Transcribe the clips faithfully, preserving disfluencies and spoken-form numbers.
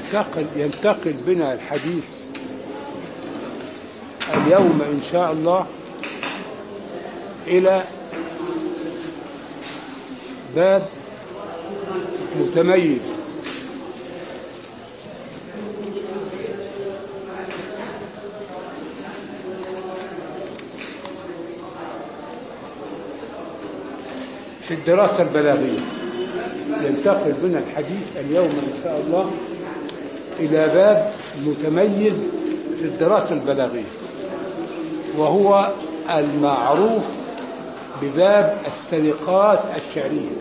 ينتقل ينتقل بنا الحديث اليوم إن شاء الله إلى باب متميز. في الدراسة البلاغية ينتقل بنا الحديث اليوم إن شاء الله إلى باب متميز في الدراسة البلاغية، وهو المعروف بباب السرقات الشعرية.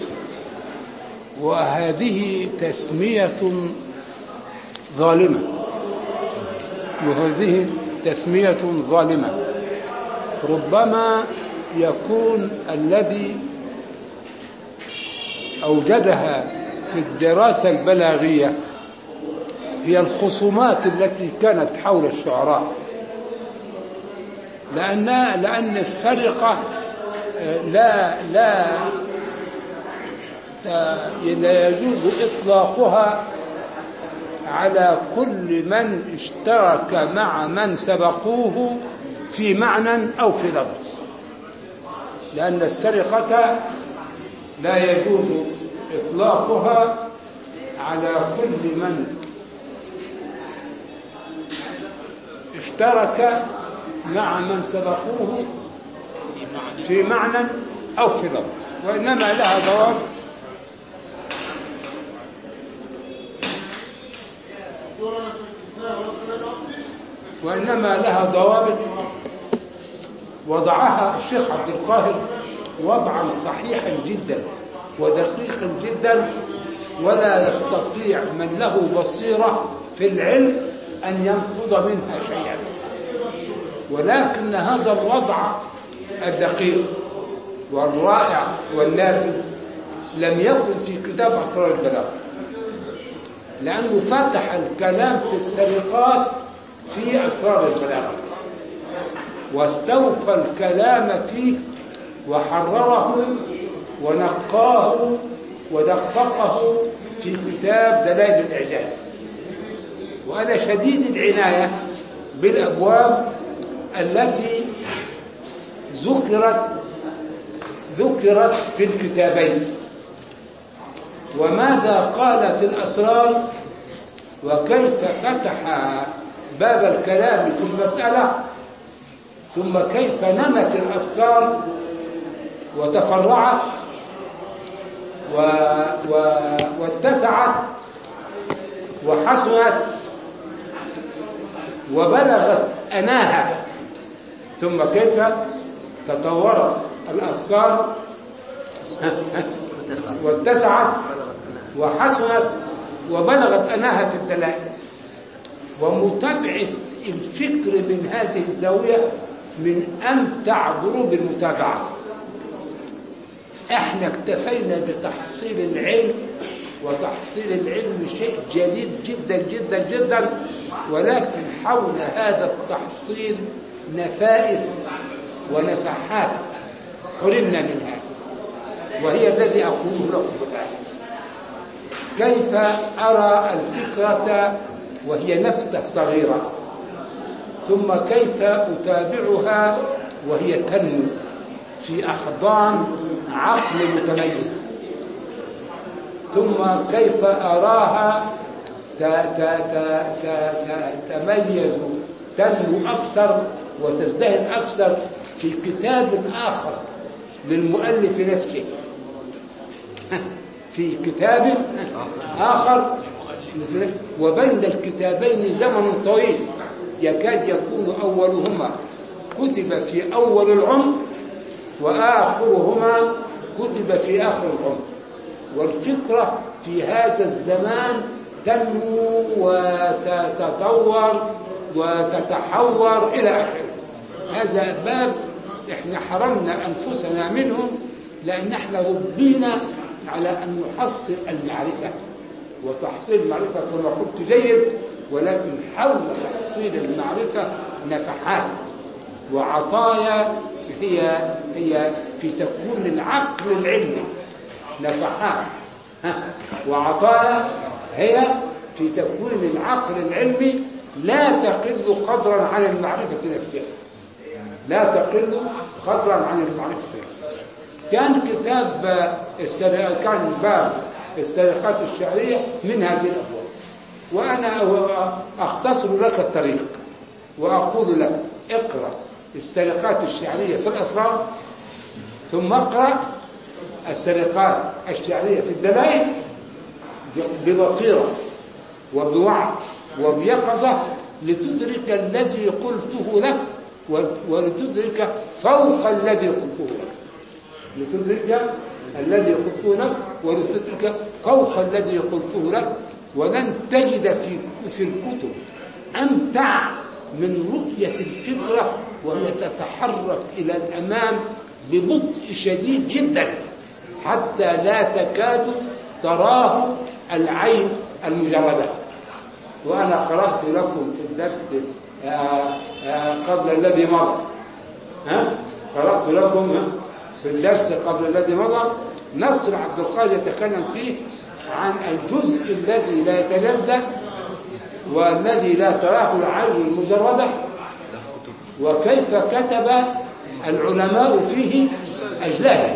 وهذه تسمية ظالمة وهذه تسمية ظالمة ربما يكون الذي أوجدها في الدراسة البلاغية هي الخصومات التي كانت حول الشعراء، لأن لأن السرقة لا لا لا يجوز إطلاقها على كل من اشترك مع من سبقوه في معنى أو في لفظ، لأن السرقة لا يجوز إطلاقها على كل من اشترك مع من سبقوه في معنى أو في لفظ، وإنما لها ضوابط وإنما لها ضوابط وضعها الشيخ عبد القاهر وضعا صحيحا جدا ودقيقا جدا، ولا يستطيع من له بصيرة في العلم أن ينقض منها شيئا. ولكن هذا الوضع الدقيق والرائع والنافذ لم يكن في كتاب أسرار البلاغة، لأنه فتح الكلام في السرقات في أسرار البلاغة واستوفى الكلام فيه وحرره ونقاه ودققه في كتاب دلائل الإعجاز. وأنا شديد العناية بالأبواب التي ذكرت ذكرت في الكتابين، وماذا قال في الأسرار، وكيف فتح باب الكلام في المسألة، ثم كيف نمت الأفكار وتفرعت و... و... واتسعت وحسنت وبلغت أناها، ثم كيف تطورت الأفكار واتسعت وحسنت وبلغت أناها في الدلائل. ومتابعة الفكر من هذه الزاوية من أمتع ضروب المتابعة. احنا اكتفينا بتحصيل العلم، وتحصيل العلم شيء جديد جدا جدا جدا، ولكن حول هذا التحصيل نفائس ونفحات حرمنا منها، وهي الذي أقوله لكم الآن. كيف أرى الفكرة وهي نبتة صغيرة، ثم كيف أتابعها وهي تنمو في أحضان عقل متميز، ثم كيف أراها تتميز تنمو أكثر وتزدهر أكثر في كتاب آخر للمؤلف نفسه، في كتاب آخر، وبين الكتابين زمن طويل يكاد يكون أولهما كتب في أول العمر وآخرهما كتب في آخر العمر، والفكرة في هذا الزمان تنمو وتتطور وتتحور إلى آخره. هذا باب احنا حرمنا أنفسنا منه، لأن احنا ربينا على أن نحصل المعرفة، وتحصيل المعرفة كما قلت جيد، ولكن حول تحصيل المعرفة نفحات وعطايا هي هي في تكوين العقل العلمي، نفحات وعطايا هي في تكوين العقل العلمي لا تقل قدرا عن المعرفة نفسها، لا تقل قدرا عن المعرفة نفسها. كان كتاب السرقات، كان باب السرقات الشعرية من هذه الأبواب، وأنا أختصر لك الطريق وأقول لك اقرأ السرقات الشعرية في الأسرار، ثم اقرأ السرقات الشعرية في الدلائل ببصيرة وبوعي وبيقظة، لتدرك الذي قلته لك ولتدرك فوق الذي قلته لك، لتدرك الذي قلته لك ولتدرك فوق الذي قلته لك. ولن تجد في في الكتب أمتع من رؤية الفكرة وهي تتحرك إلى الأمام ببطء شديد جدا حتى لا تكاد تراه العين المجردة. وأنا قرأت لكم في الدرس آآ آآ قبل الذي مضى، ها قرأت لكم في الدرس قبل الذي مضى نصر عبد القادر يتكلم فيه عن الجزء الذي لا يتجزأ والذي لا تراه العين المجردة، وكيف كتب العلماء فيه أجلالا،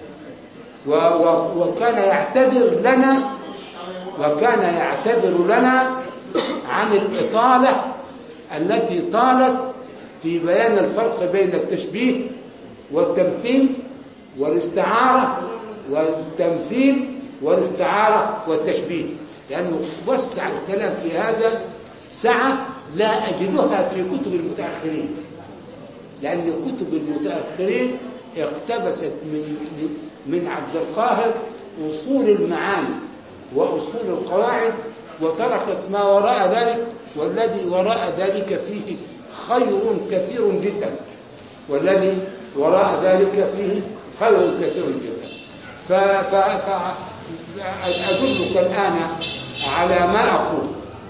وكان يعتذر لنا وكان يعتذر لنا عن الإطالة التي طالت في بيان الفرق بين التشبيه والتمثيل والاستعارة والتمثيل والاستعارة والتشبيه، لأنه وسع الكلام في هذا سعة لا أجدها في كتب المتأخرين، لأن كتب المتأخرين اقتبست من من عبد القاهر أصول المعاني وأصول القواعد وتركت ما وراء ذلك، والذي وراء ذلك فيه خير كثير جدا، والذي وراء ذلك فيه خير كثير جدا. فأدلك الآن على ما أقول،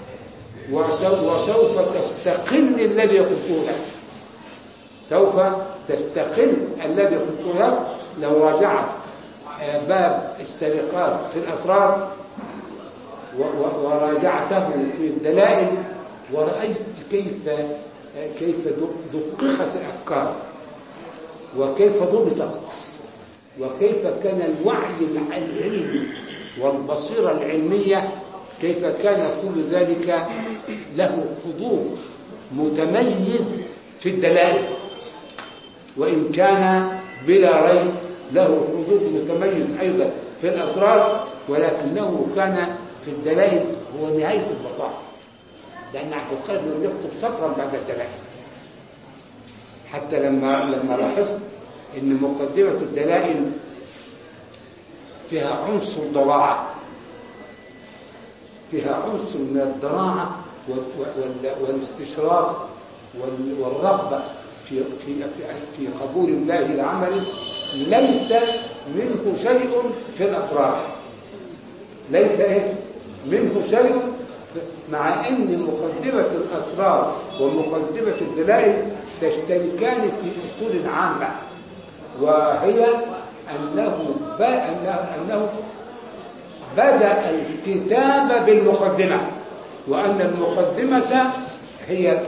وسوف تستقل الذي قلته لك، سوف تستقل الذي قلته لك لو راجعت باب السرقات في الأسرار وراجعته في الدلائل ورأيت كيف كيف دققت الأفكار وكيف ضبطت وكيف كان الوعي العلمي والبصيرة العلمية، كيف كان كل ذلك له حضور متميز في الدلائل، وإن كان بلا ريب له حضور متميز أيضا في الأسرار، ولكنه كان في الدلائل هو نهاية البطاقة، لأن عبد القادر لم يكتب سطرا بعد الدلائل، حتى لما لما لاحظت أن مقدمة الدلائل فيها عنصر ضراعة، فيها عنصر من الضراعة والاستشراف والرغبة في في في قبول الله لعمله، ليس منه شيء في الأسرار، ليس إيه منه شيء، مع أن مقدمة الأسرار ومقدمة الدلائل تشتركان في أصول عامة، وهي أنه أنه بدأ الكتاب بالمقدمة، وأن المقدمة هي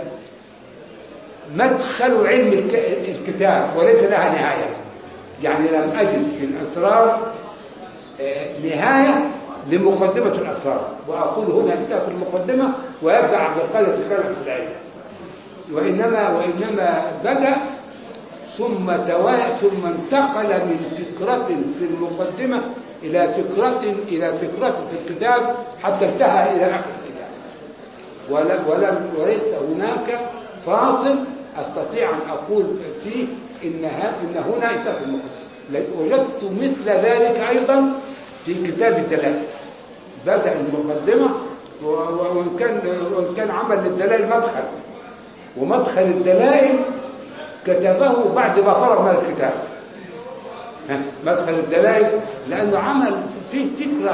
مدخل علم الكتاب وليس لها نهاية. يعني لم أجد في الأسرار نهاية لمقدمة الأسرار، وأقول هنا انتهت المقدمة ويبدأ عبد القادر يتكلم في العلم، وإنما وإنما بدأ ثم توا ثم انتقل من فكرة في المقدمة إلى فكرة إلى فكرة في الكتاب حتى انتهى إلى آخر الكتاب، ولم ولم وليس هناك فاصل أستطيع أن أقول فيه إن إن هنا انتهى المقدمة. وجدت مثل ذلك أيضا في كتاب الدلائل، بدأ المقدمة وإن كان وإن كان عمل للدلائل مدخل، ومدخل الدلائل كتبه بعد ما فرغ من الكتاب، مدخل الدلائل، لأنه عمل فيه فكرة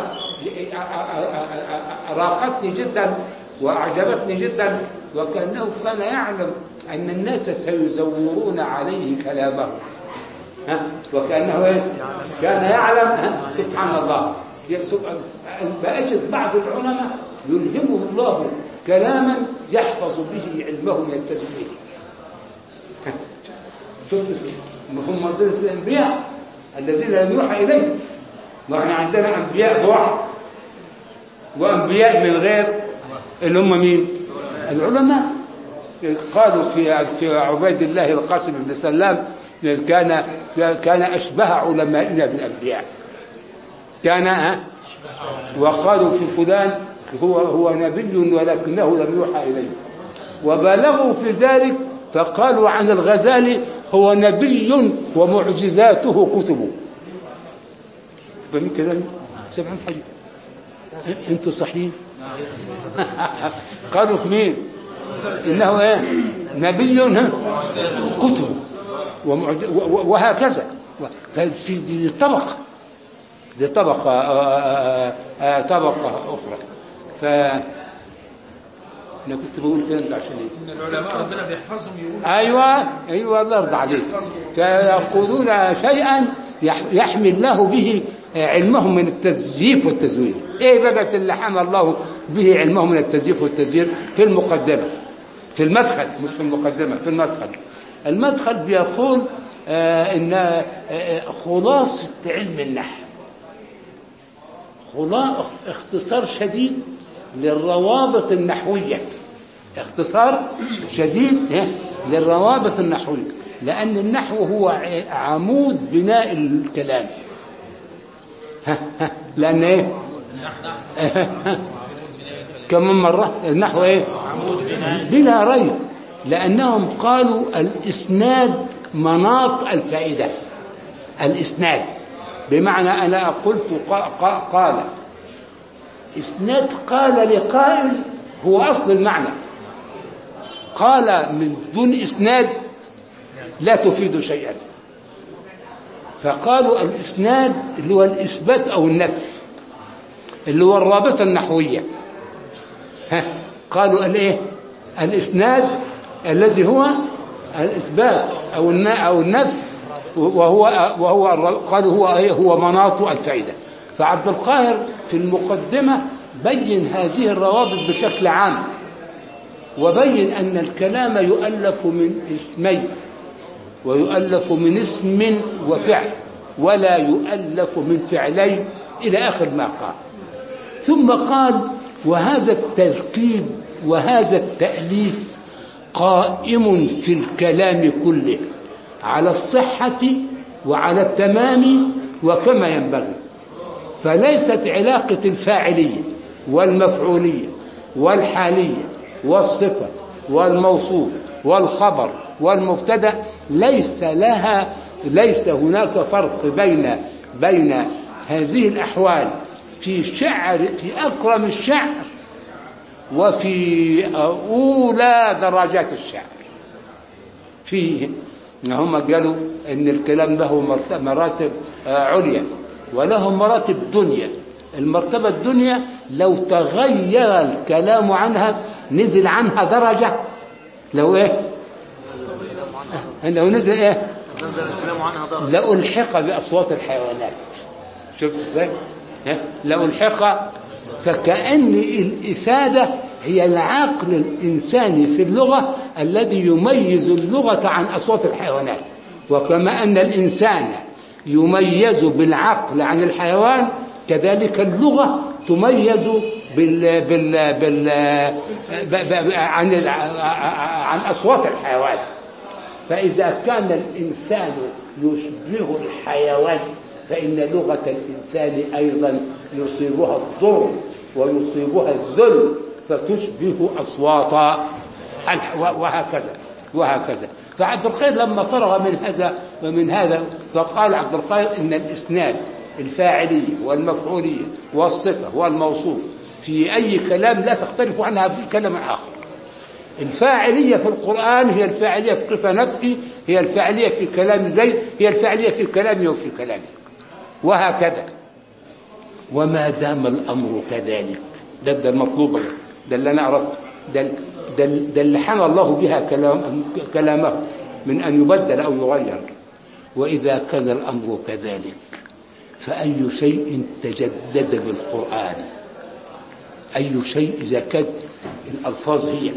راقتني جدا وأعجبتني جدا، وكأنه كان يعلم أن الناس سيزورون عليه كلامه، وكأنه كان يعلم سبحان الله. بأجد بعض العلماء يلهمه الله كلاما يحفظ به علمه من التزوير. شفت هم مرضين الأنبياء الذين لم يوحى إليهم، وإحنا عندنا أنبياء بوحي وأنبياء من غير، اللي هم مين؟ العلماء. قالوا في في عبيد الله القاسم بن سلام كان كان أشبه علمائنا بالأنبياء، كان. وقالوا في فلان هو هو نبي ولكنه لم يوحى إليه، وبالغوا في ذلك فقالوا عن الغزالي هو نبي ومعجزاته كتب. فمن كده سبعين حاجة انتوا صحيح. قالوا في مين؟ انه ايه؟ نبي كتب وهكذا. في دي طبقه دي طبقه آآ آآ طبقه اخرى. ف انا كنت بقول كده عشان ايه؟ ان العلماء ربنا بيحفظهم يقولوا ايوه ايوه الله يرضى عليك. فيقولون شيئا يحمي الله به علمهم من التزييف والتزوير. ايه بقى اللي حمى الله به علمهم من التزييف والتزوير؟ في المقدمه، في المدخل، مش في المقدمه، في المدخل. المدخل بيقول آه ان آه خلاصه علم النحو، خلاص اختصار شديد للروابط النحويه، اختصار شديد للروابط النحويه، لان النحو هو عمود بناء الكلام. ها ها لأن إيه؟ كم مرة النحو إيه؟ بلا ريب، لأنهم قالوا الإسناد مناط الفائدة. الإسناد بمعنى أنا قلت قال، إسناد قال لقائل هو أصل المعنى، قال من دون إسناد لا تفيد شيئا. فقالوا الإسناد اللي هو الإثبات أو النفي، اللي هو الرابطة النحوية. ها قالوا الإيه؟ الإسناد الذي هو الإثبات أو أو النفي، وهو وهو قالوا هو هو مناط الفائدة. فعبد القاهر في المقدمة بين هذه الروابط بشكل عام، وبين أن الكلام يؤلف من اسمين، ويؤلف من اسم وفعل، ولا يؤلف من فعلين، إلى آخر ما قال. ثم قال وهذا التركيب وهذا التأليف قائم في الكلام كله على الصحة وعلى التمام وكما ينبغي. فليست علاقة الفاعلية والمفعولية والحالية والصفة والموصوف والخبر والمبتدأ ليس لها ليس هناك فرق بين بين هذه الأحوال في شعر، في أكرم الشعر وفي أولى درجات الشعر. فيه هم قالوا إن الكلام له مراتب عليا وله مراتب دنيا. المرتبة الدنيا لو تغير الكلام عنها نزل عنها درجة، لو إيه؟ لو نزل إيه؟ لو الحق بأصوات الحيوانات. شفت إزاي؟ لو الحق، فكأن الإفادة هي العقل الإنساني في اللغة الذي يميز اللغة عن أصوات الحيوانات. وكما أن الإنسان يميز بالعقل عن الحيوان، كذلك اللغة تميز بال بال بال عن عن أصوات الحيوان. فإذا كان الإنسان يشبه الحيوان فإن لغة الإنسان أيضا يصيبها الضر ويصيبها الذل فتشبه أصوات، وهكذا وهكذا. فعبد القاهر لما فرغ من هذا ومن هذا فقال عبد القاهر إن الإسناد الفاعلية والمفعولية والصفة والموصوف في أي كلام لا تختلف عنها في كلام آخر. الفاعلية في القرآن هي الفاعلية في قفا نبكي، هي الفاعلية في كلام زيد، هي الفاعلية في كلامي وفي كلامي، وهكذا. وما دام الأمر كذلك، ده, ده المطلوب، ده اللي أنا أردت، ده, ده, ده اللي حمى الله بها كلام كلامه من أن يبدل أو يغير. وإذا كان الأمر كذلك فأي شيء تجدد بالقرآن أي شيء إذا كانت الألفاظ هي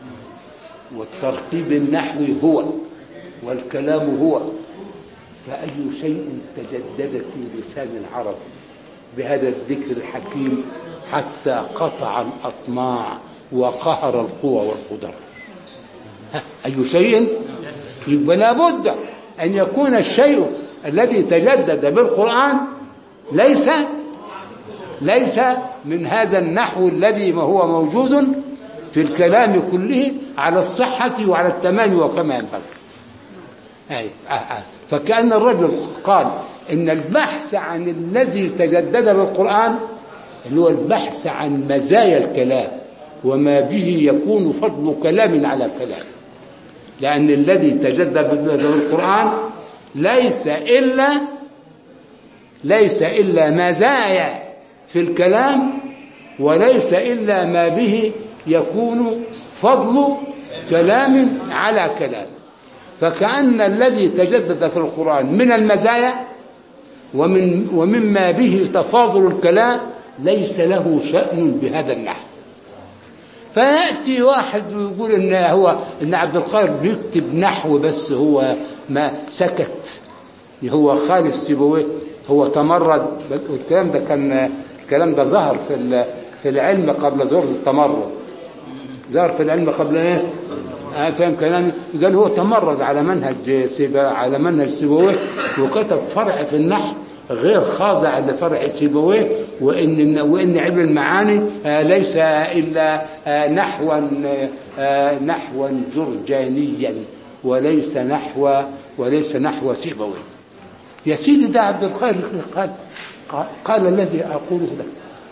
والترتيب النحوي هو والكلام هو، فأي شيء تجدد في لسان العرب بهذا الذكر الحكيم حتى قطع الأطماع وقهر القوى والقدر. أي شيء، يبقى لابد أن يكون الشيء الذي تجدد بالقرآن ليس ليس من هذا النحو الذي ما هو موجود في الكلام كله على الصحة وعلى التمام وكما ينبغي. أي آه آه. فكأن الرجل قال إن البحث عن الذي تجدد بالقرآن اللي هو البحث عن مزايا الكلام وما به يكون فضل كلام على كلام، لأن الذي تجدد بالقرآن ليس إلا ليس إلا مزايا في الكلام وليس إلا ما به يكون فضل كلام على كلام. فكأن الذي تجدد في القرآن من المزايا ومن ومما به تفاضل الكلام ليس له شأن بهذا النحو. فيأتي واحد ويقول إن هو إن عبد القادر بيكتب نحو بس هو ما سكت، هو خالد سيبويه هو تمرد. والكلام ده كان الكلام ده ظهر في في العلم قبل ظهور التمرد، ظهر في العلم قبل ايه؟ أنا فاهم كلامي؟ قال هو تمرد على منهج سيبا على منهج سيبويه وكتب فرع في النحو غير خاضع لفرع سيبويه، وإن وإن علم المعاني ليس إلا نحوا نحوا جرجانيا وليس نحو وليس نحو سيبويه. يا سيدي ده عبد القادر قال قال الذي أقوله لك.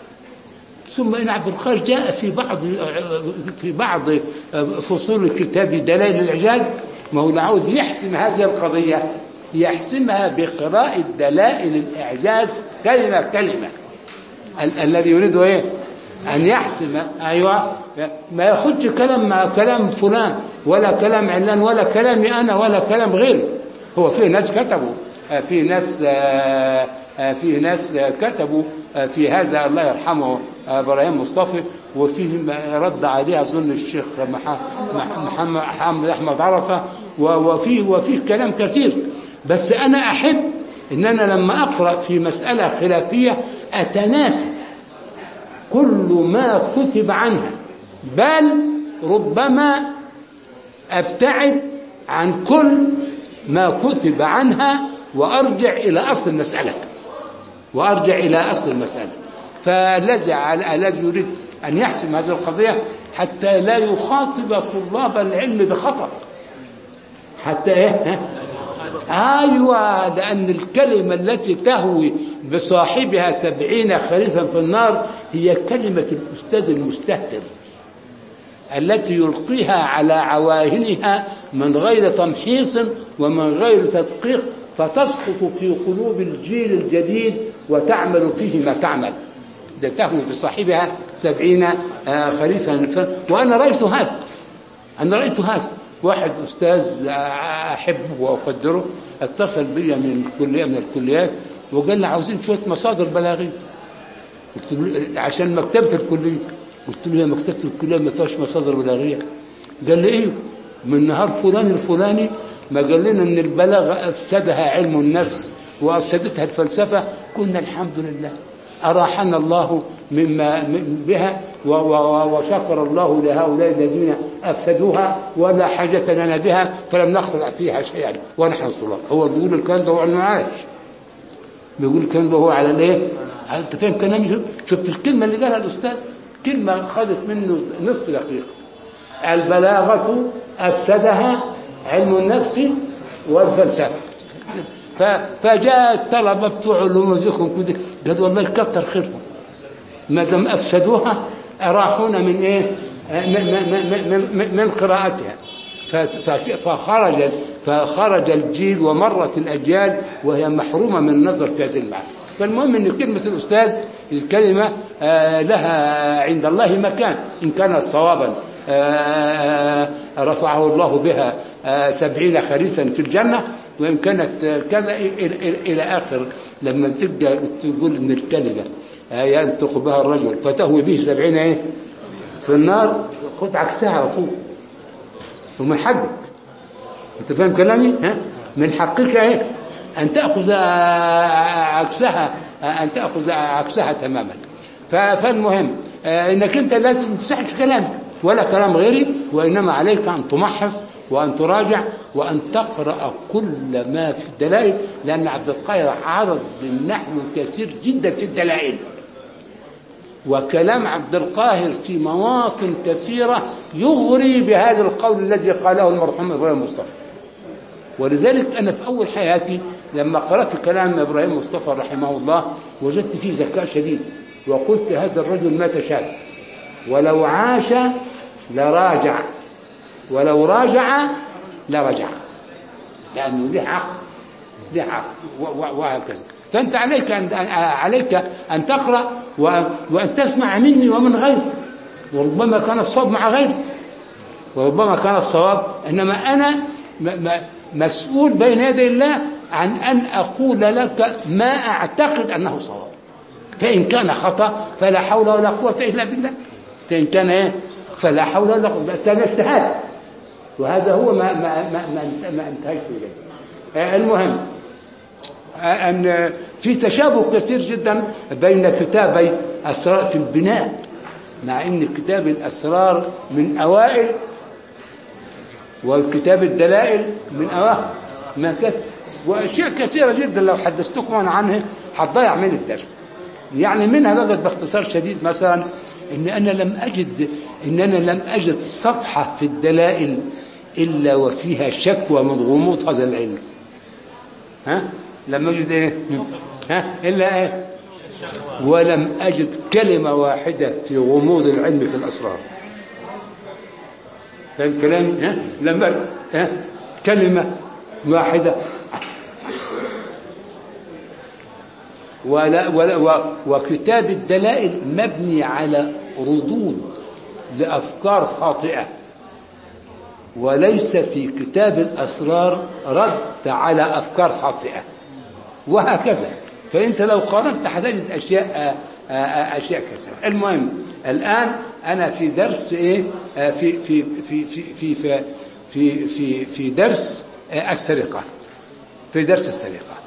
ثم إن عبد القادر جاء في بعض في بعض فصول الكتاب دلائل الإعجاز، ما هو عاوز يحسم هذه القضية يحسمها بقراءة دلائل الإعجاز كلمة كلمة. ال- الذي يريد إيه؟ أن يحسم، أيوة، ما ياخدش كلام مع كلام فلان ولا كلام علان ولا كلامي أنا ولا كلام غيري. هو في ناس كتبوا في ناس في ناس كتبوا في هذا، الله يرحمه ابراهيم مصطفى، وفيه رد عليه اظن الشيخ محمد محمد احمد عرفه، وفي وفي كلام كثير. بس انا احب ان انا لما اقرا في مساله خلافيه اتناسى كل ما كتب عنها، بل ربما ابتعد عن كل ما كتب عنها وارجع الى اصل المساله وارجع الى اصل المساله. فالذي الذي يريد ان يحسم هذه القضيه حتى لا يخاطب طلاب العلم بخطا، حتى ايه؟ ايوه، لان الكلمه التي تهوي بصاحبها سبعين خريفا في النار هي كلمه الاستاذ المستهتر التي يلقيها على عواهنها من غير تمحيص ومن غير تدقيق، فتسقط في قلوب الجيل الجديد وتعمل فيه ما تعمل. ده تهوي بصاحبها سبعين خريفا. وأنا رأيت هذا أنا رأيت هذا واحد أستاذ أحبه وأقدره اتصل بي من كلية من الكليات وقال لي عاوزين شوية مصادر بلاغية. قلت له عشان مكتبة الكلية. قلت له يا مكتبة الكلية ما فيهاش مصادر بلاغية. قال لي إيه؟ من نهار فلان الفلاني ما قال لنا ان البلاغه افسدها علم النفس وافسدتها الفلسفه، كنا الحمد لله اراحنا الله مما بها وشكر الله لهؤلاء الذين افسدوها ولا حاجه لنا بها فلم نخلع فيها شيئا ونحن طلاب. هو بيقول الكلام ده هو على المعاش، بيقول الكلام ده هو على الايه؟ انت فاهم كلامي؟ شفت الكلمه اللي قالها الاستاذ؟ كلمه خدت منه نصف دقيقه. البلاغه افسدها علم النفس والفلسفه. فجاء الطلبه بتوع علوم وزيكم كده قالوا والله كتر خيرهم ما دام افسدوها اراحونا من ايه؟ من, من, من قراءتها. فخرج فخرج الجيل ومرت الاجيال وهي محرومه من النظر في هذه المعنى. فالمهم ان كلمه الاستاذ الكلمه لها عند الله مكان، ان كانت صوابا رفعه الله بها سبعين خريفا في الجنة، وإن كانت كذا إلى آخر. لما تبدأ تقول إن الكلمة ينطق بها الرجل فتهوي به سبعين ايه في النار، خد عكسها على طول. ومن حقك، انت فاهم كلامي؟ ها من حقك ايه ان تاخذ عكسها، ان تاخذ عكسها تماما. فالمهم انك انت لا تمسحش كلامي ولا كلام غيري، وانما عليك ان تمحص وان تراجع وان تقرا كل ما في الدلائل، لان عبد القاهر عرض للنحو كثير جدا في الدلائل، وكلام عبد القاهر في مواطن كثيره يغري بهذا القول الذي قاله المرحوم ابراهيم مصطفى. ولذلك انا في اول حياتي لما قرات كلام ابراهيم مصطفى رحمه الله وجدت فيه ذكاء شديد، وقلت هذا الرجل مات شاب، ولو عاش لراجع، ولو راجع لرجع، لأنه له عقل، له عقل وهكذا. فأنت عليك أن عليك أن تقرأ وأن تسمع مني ومن غيري، وربما كان الصواب مع غيري، وربما كان الصواب، إنما أنا مسؤول بين يدي الله عن أن أقول لك ما أعتقد أنه صواب، فإن كان خطأ فلا حول ولا قوة إلا بالله، فإن كان إيه فلا حول ولا قوة، بس أنا اجتهاد، وهذا هو ما ما ما ما, ما انتهيت إليه. المهم أن في تشابه كثير جدا بين كتابي أسرار في البناء، مع أن كتاب الأسرار من أوائل والكتاب الدلائل من أواخر ما كتب، وأشياء كثيرة جدا لو حدثتكم عنها هتضيع من الدرس. يعني منها بقت باختصار شديد مثلا ان انا لم اجد ان انا لم اجد صفحه في الدلائل الا وفيها شكوى من غموض هذا العلم. ها لم اجد ايه ها الا ايه ولم اجد كلمه واحده في غموض العلم في الاسرار. فاهم كلامي؟ ها لم ها كلمه واحده ولا ولا وكتاب الدلائل مبني على ردود لأفكار خاطئة، وليس في كتاب الأسرار رد على أفكار خاطئة، وهكذا. فأنت لو قارنت هتجد أشياء أشياء كثيرة. المهم الآن أنا في درس إيه في في في في في في في في, في درس السرقة، في درس السرقة.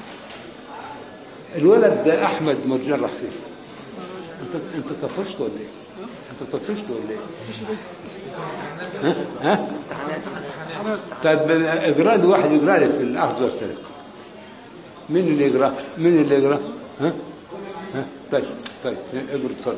الولد ده احمد مرجان راح فين؟ انت انت طفشت ولا ايه؟ انت طفشت ولا ايه؟ ها ها طيب اقرا لي واحد يقرا لي في الاخذ والسرقه. مين اللي يقرا؟ مين اللي يقرا؟ ها ها طيب طيب اقرا اتفضل.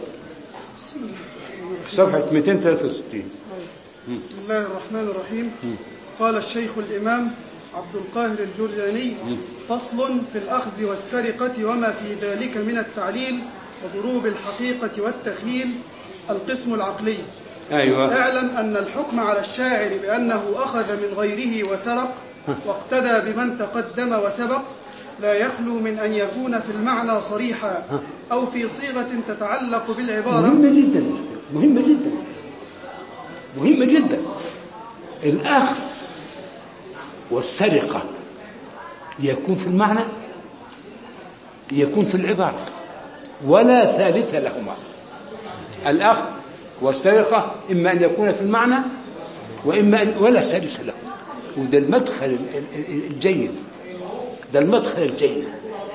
صفحه مئتين وثلاثة وستين. بسم الله الرحمن الرحيم. قال الشيخ الامام عبد القاهر الجرجاني: فصل في الأخذ والسرقة وما في ذلك من التعليل وضروب الحقيقة والتخيل. القسم العقلي. أيوة. اعلم أن الحكم على الشاعر بأنه أخذ من غيره وسرق واقتدى بمن تقدم وسبق لا يخلو من أن يكون في المعنى صريحا أو في صيغة تتعلق بالعبارة. مهمة جدا مهمة جدا مهمة جدا. الأخذ والسرقة يكون في المعنى، يكون في العبارة، ولا ثالث لهما. الأخذ والسرقة إما أن يكون في المعنى وإما أن ولا ثالث له. وده المدخل الجيد، ده المدخل الجيد،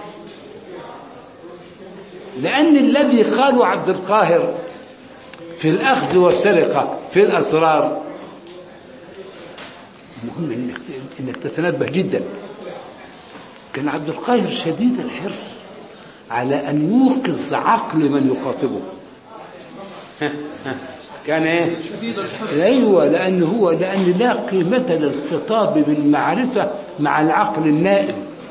لأن الذي قاله عبد القاهر في الأخذ والسرقة في الأسرار مهم إنك, إنك تتنبه جدا. كان عبد القاهر شديد الحرص على أن يوقظ عقل من يخاطبه. كان إيه؟ شديد الحرص. أيوة، لأن هو لأن لا قيمة للخطاب بالمعرفة مع العقل النائم،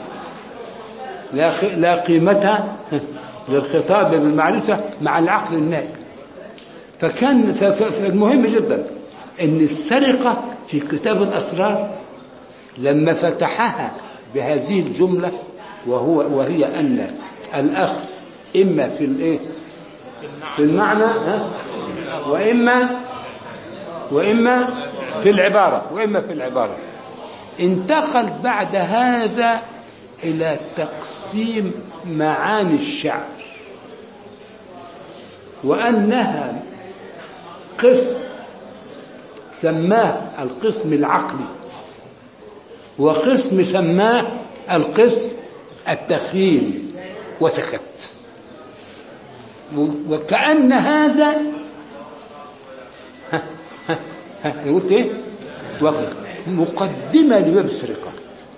لا لا قيمة للخطاب بالمعرفة مع العقل النائم. فكان فالمهم جدا أن السرقة في كتاب الأسرار لما فتحها بهذه الجملة وهو وهي أن الأخذ إما في الإيه في المعنى ها وإما وإما في العبارة وإما في العبارة انتقل بعد هذا إلى تقسيم معاني الشعر. وأنها قسم سماه القسم العقلي، وقسم سماه القسم التخيلي، وسكت. وكأن هذا ها ها ها قلت ايه؟ مقدمة لباب السرقات،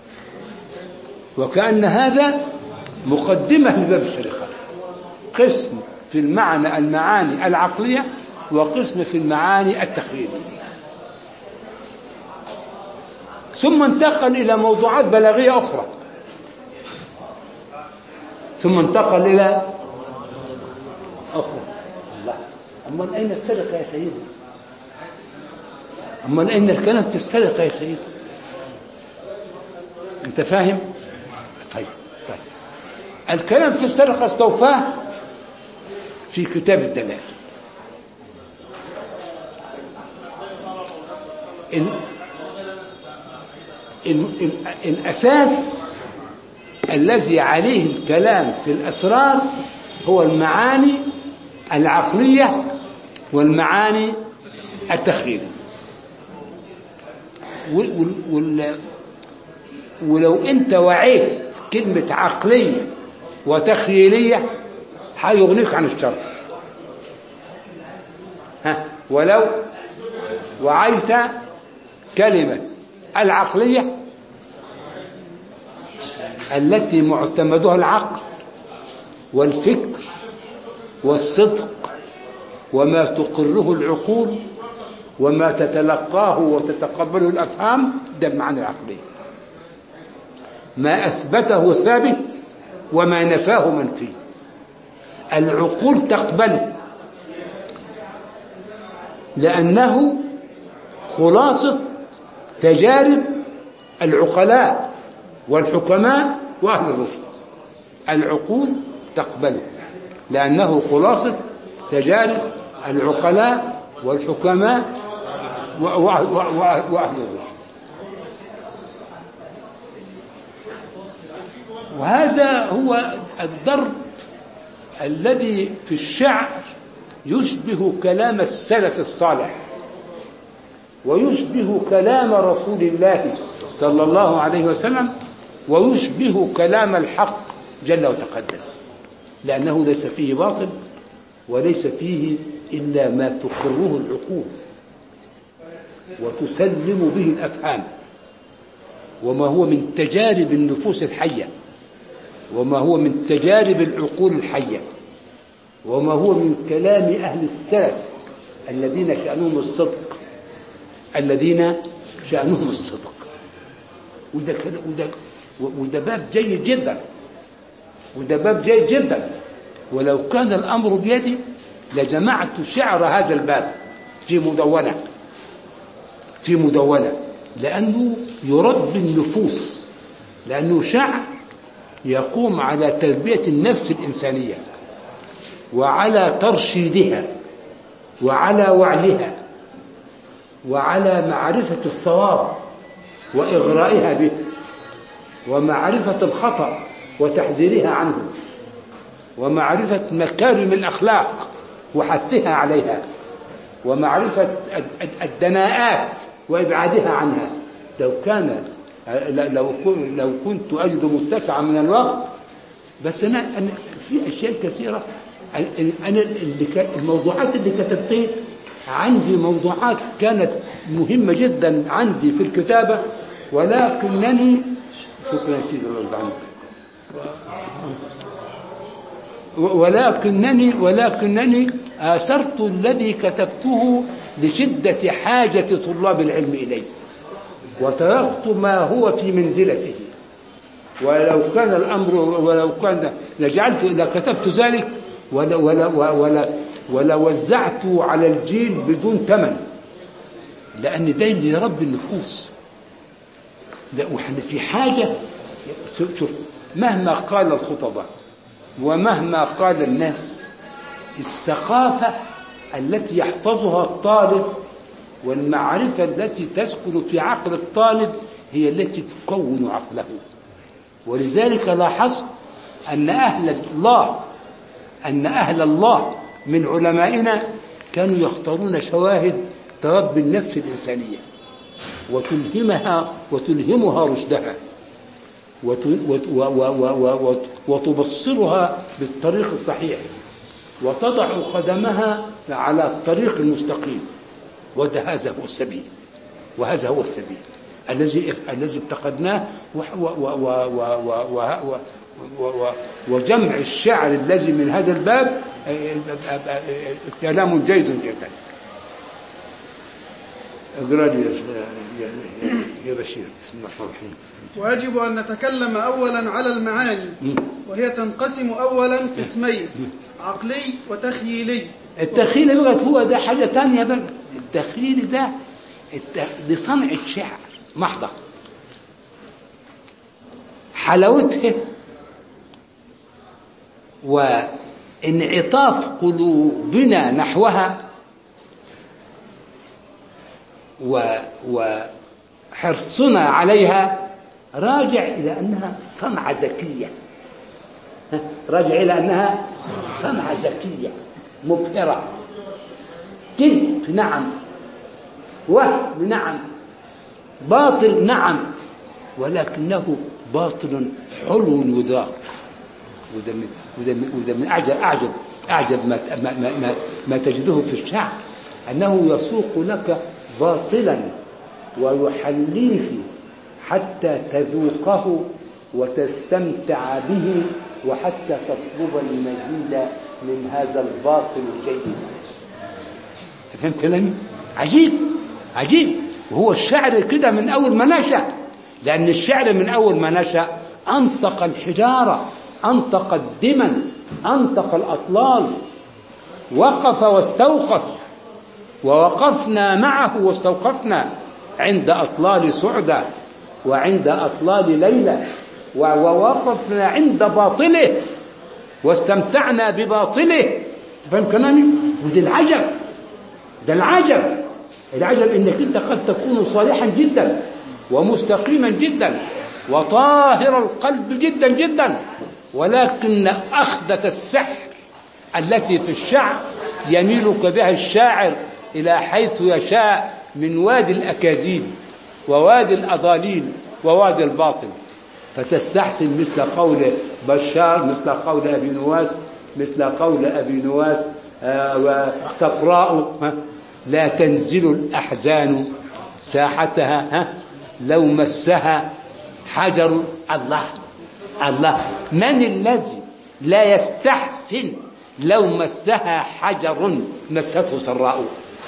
وكأن هذا مقدمة لباب السرقات، قسم في المعنى المعاني العقلية، وقسم في المعاني التخيلية. ثم انتقل إلى موضوعات بلاغية أخرى، ثم انتقل إلى أخرى. الله، أمال أين السرقة يا سيدي؟ أمال أين الكلام في السرقة يا سيدي؟ أنت فاهم؟ طيب طيب الكلام في السرقة استوفاه في كتاب الدلائل. ال ال ال الأساس الذي عليه الكلام في الأسرار هو المعاني العقلية والمعاني التخيلية. ولو أنت وعيت كلمة عقلية وتخيلية هيغنيك عن الشر. ها، ولو وعيت كلمة العقلية التي معتمدها العقل والفكر والصدق وما تقره العقول وما تتلقاه وتتقبله الأفهام، ده معنى العقلية. ما أثبته ثابت وما نفاه منفي. العقول تقبله لأنه خلاصة تجارب العقلاء والحكماء وأهل الرشد. العقول تقبله لأنه خلاصة تجارب العقلاء والحكماء وأهل الرشد. وهذا هو الضرب الذي في الشعر يشبه كلام السلف الصالح، ويشبه كلام رسول الله صلى الله عليه وسلم، ويشبه كلام الحق جل وتقدس، لأنه ليس فيه باطل وليس فيه إلا ما تقره العقول وتسلم به الأفهام، وما هو من تجارب النفوس الحية، وما هو من تجارب العقول الحية، وما هو من كلام أهل السلف الذين شأنهم الصدق الذين شأنهم الصدق. وده, وده, وده باب جيد جدا، وده باب جيد جدا. ولو كان الأمر بيدي لجمعت شعر هذا الباب في مدونة في مدونة لأنه يربي النفوس، لأنه شعر يقوم على تربية النفس الإنسانية وعلى ترشيدها وعلى وعيها وعلى معرفة الصواب وإغرائها به، ومعرفة الخطأ وتحذيرها عنه، ومعرفة مكارم الأخلاق وحثها عليها، ومعرفة الدناءات وإبعادها عنها. لو كان لو لو كنت أجد متسعا من الوقت، بس أنا, أنا في أشياء كثيرة. أنا الموضوعات اللي كتبتها عندي موضوعات كانت مهمة جدا عندي في الكتابة، ولكنني شكرا سيدي الله عنك ولكنني ولكنني آثرت الذي كتبته لشدة حاجة طلاب العلم إليه، وتركت ما هو في منزلته. ولو كان الأمر ولو كان لجعلت لكتبت ذلك ولا ولا ولا ولا وزعته على الجيل بدون ثمن، لأن ده اللي يربي النفوس. وإحنا في حاجة. شوف، مهما قال الخطباء ومهما قال الناس، الثقافة التي يحفظها الطالب والمعرفة التي تسكن في عقل الطالب هي التي تكون عقله. ولذلك لاحظت أن أهل الله أن أهل الله من علمائنا كانوا يختارون شواهد تربي النفس الإنسانية وتلهمها وتلهمها رشدها وتبصرها بالطريق الصحيح وتضع قدمها على الطريق المستقيم. وهذا هو السبيل وهذا هو السبيل الذي الذي افتقدناه. وجمع الشعر الذي من هذا الباب كلام جيد جدا. اقرأ لي يا بشير. بسم الله الرحمن الرحيم. ويجب أن نتكلم أولا على المعاني، وهي تنقسم أولا قسمين: عقلي وتخيلي. التخيل بقى هو ده حاجة تانية بقى. التخيل ده دي صنعة شعر محضة، حلاوتها وانعطاف قلوبنا نحوها وحرصنا عليها راجع إلى أنها صنعة ذكية، راجع إلى أنها صنعة ذكية مبهرة. كذب نعم، وهم نعم، باطل نعم، ولكنه باطل حلو يذاق. وده من, وده من, وده من أعجب أعجب أعجب ما, ما, ما, ما تجده في الشعر، أنه يسوق لك باطلا ويحليه حتى تذوقه وتستمتع به وحتى تطلب المزيد من هذا الباطل الجيد. تفهم كلامي؟ عجيب عجيب. وهو الشعر كده من أول ما نشأ، لأن الشعر من أول ما نشأ أنطق الحجارة، أنطق الدمن، أنطق الأطلال، وقف واستوقف، ووقفنا معه واستوقفنا عند أطلال سعدة وعند أطلال ليلى، ووقفنا عند باطله واستمتعنا بباطله. تفهم كلامي؟ وده العجب، ده العجب العجب انك انت قد تكون صالحا جدا ومستقيما جدا وطاهر القلب جدا جدا، ولكن أخذة السحر التي في الشعر يميلك بها الشاعر إلى حيث يشاء من وادي الأكاذيب ووادي الأضاليل ووادي الباطل، فتستحسن مثل قول بشار، مثل قول أبي نواس، مثل قول أبي نواس آه وصفراء لا تنزل الأحزان ساحتها ها لو مسها حجر. الله الله، من الذي لا يستحسن لو مسها حجر مسته سراء؟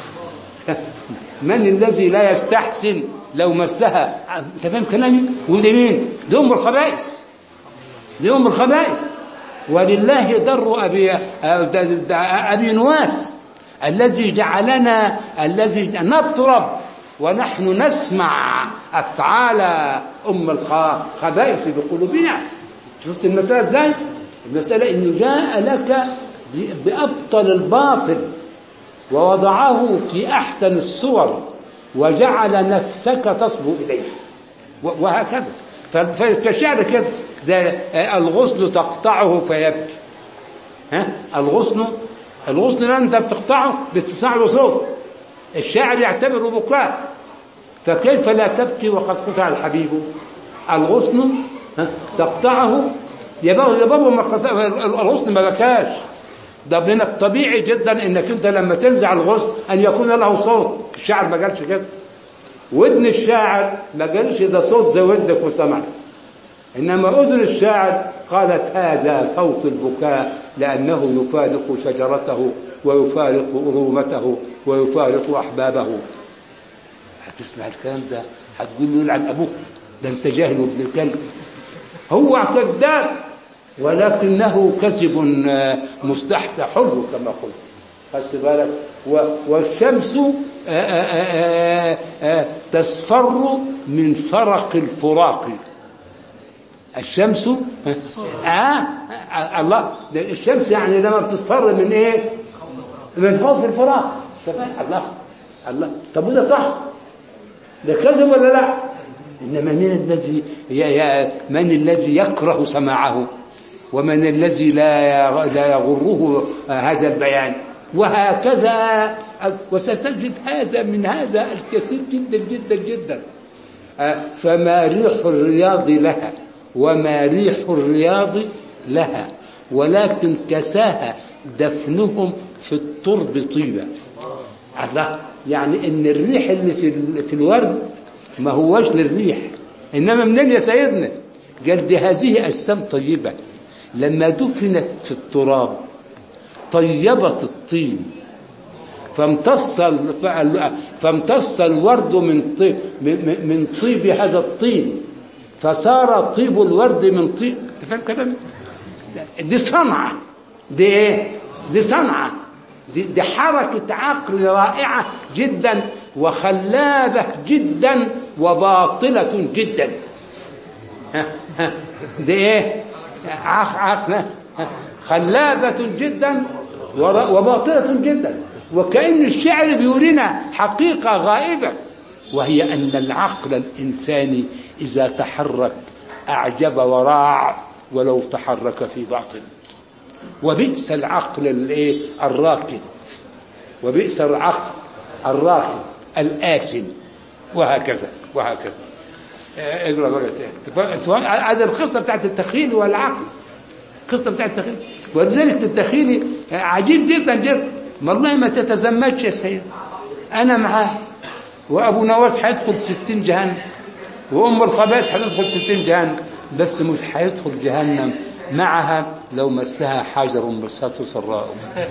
من الذي لا يستحسن لو مسها؟ انت فاهم كلامي؟ ودي مين؟ دي ام الخبائث، دي ام الخبائث. ولله در ابي ابي نواس الذي جعلنا الذي نضرب ونحن نسمع افعال ام الخبائث بقلوبنا. شفت المساله ازاي؟ المساله انه جاء لك بابطل الباطل ووضعه في احسن الصور وجعل نفسك تصبو اليه، وهكذا. فالشعر كده زي الغصن تقطعه فيبكي. ها الغصن الغصن اللي انت بتقطعه بتسمع له صوت، الشاعر يعتبره بكاء، فكيف لا تبكي وقد قطع الحبيب؟ الغصن تقطعه يا بابا، الغصن ما بكاش. ده من الطبيعي جدا انك انت لما تنزع الغصن ان يكون له صوت. الشاعر ما قالش كده، ودن الشاعر ما قالش ده صوت زي ودنك وسمعك، انما اذن الشاعر قالت هذا صوت البكاء لانه يفارق شجرته ويفارق أرومته ويفارق احبابه. هتسمع الكلام ده هتقول له يلعن ابوك، ده انت جاهل وابن الكلب. هو كذاب ولكنه كذب مستحسن حر كما قلت. خدت بالك؟ والشمس آآ آآ آآ تصفر من فرق الفراق. الشمس آه الله، الشمس يعني لما بتصفر من ايه؟ من خوف الفراق. الله الله، طب وده صح؟ ده كذب ولا لا؟ انما من الذي من الذي يكره سماعه، ومن الذي لا لا يغره هذا البيان؟ وهكذا. وستجد هذا من هذا الكثير جدا جدا جدا. فما ريح الرياض لها وما ريح الرياض لها، ولكن كساها دفنهم في الترب طيبة. الله، يعني ان الريح اللي في في الورد ما هوش للريح، انما منين يا سيدنا؟ قال دي هذه اجسام طيبه لما دفنت في التراب طيبت الطين، فامتص فامتص الورد من طيب من طيب هذا الطين، فصار طيب الورد من طيب. تفهم كلامي؟ دي صنعه، دي ايه؟ دي صنعه، دي, دي حركة عقل رائعة جدا وخلابة جدا وباطلة جدا. دي ايه؟ عقل خلابة جدا وباطلة جدا. وكأن الشعر بيورينا حقيقة غائبة، وهي أن العقل الإنساني إذا تحرك أعجب وراع ولو تحرك في باطل. وبئس العقل الايه الراكد، وبئس العقل الراكد الآثم، وهكذا وهكذا. اقرا بقى هذه القصه بتاعت التخيل والعقل، القصه بتاعت التخيل. ولذلك التخيل عجيب جدا جدا. والله ما تتزمتش يا سيد، انا معاه وابو نواس هيدخل ستين جهنم وام الخبائث هتدخل ستين جهنم، بس مش هيدخل جهنم معها لو مسها حجر مسته سراء.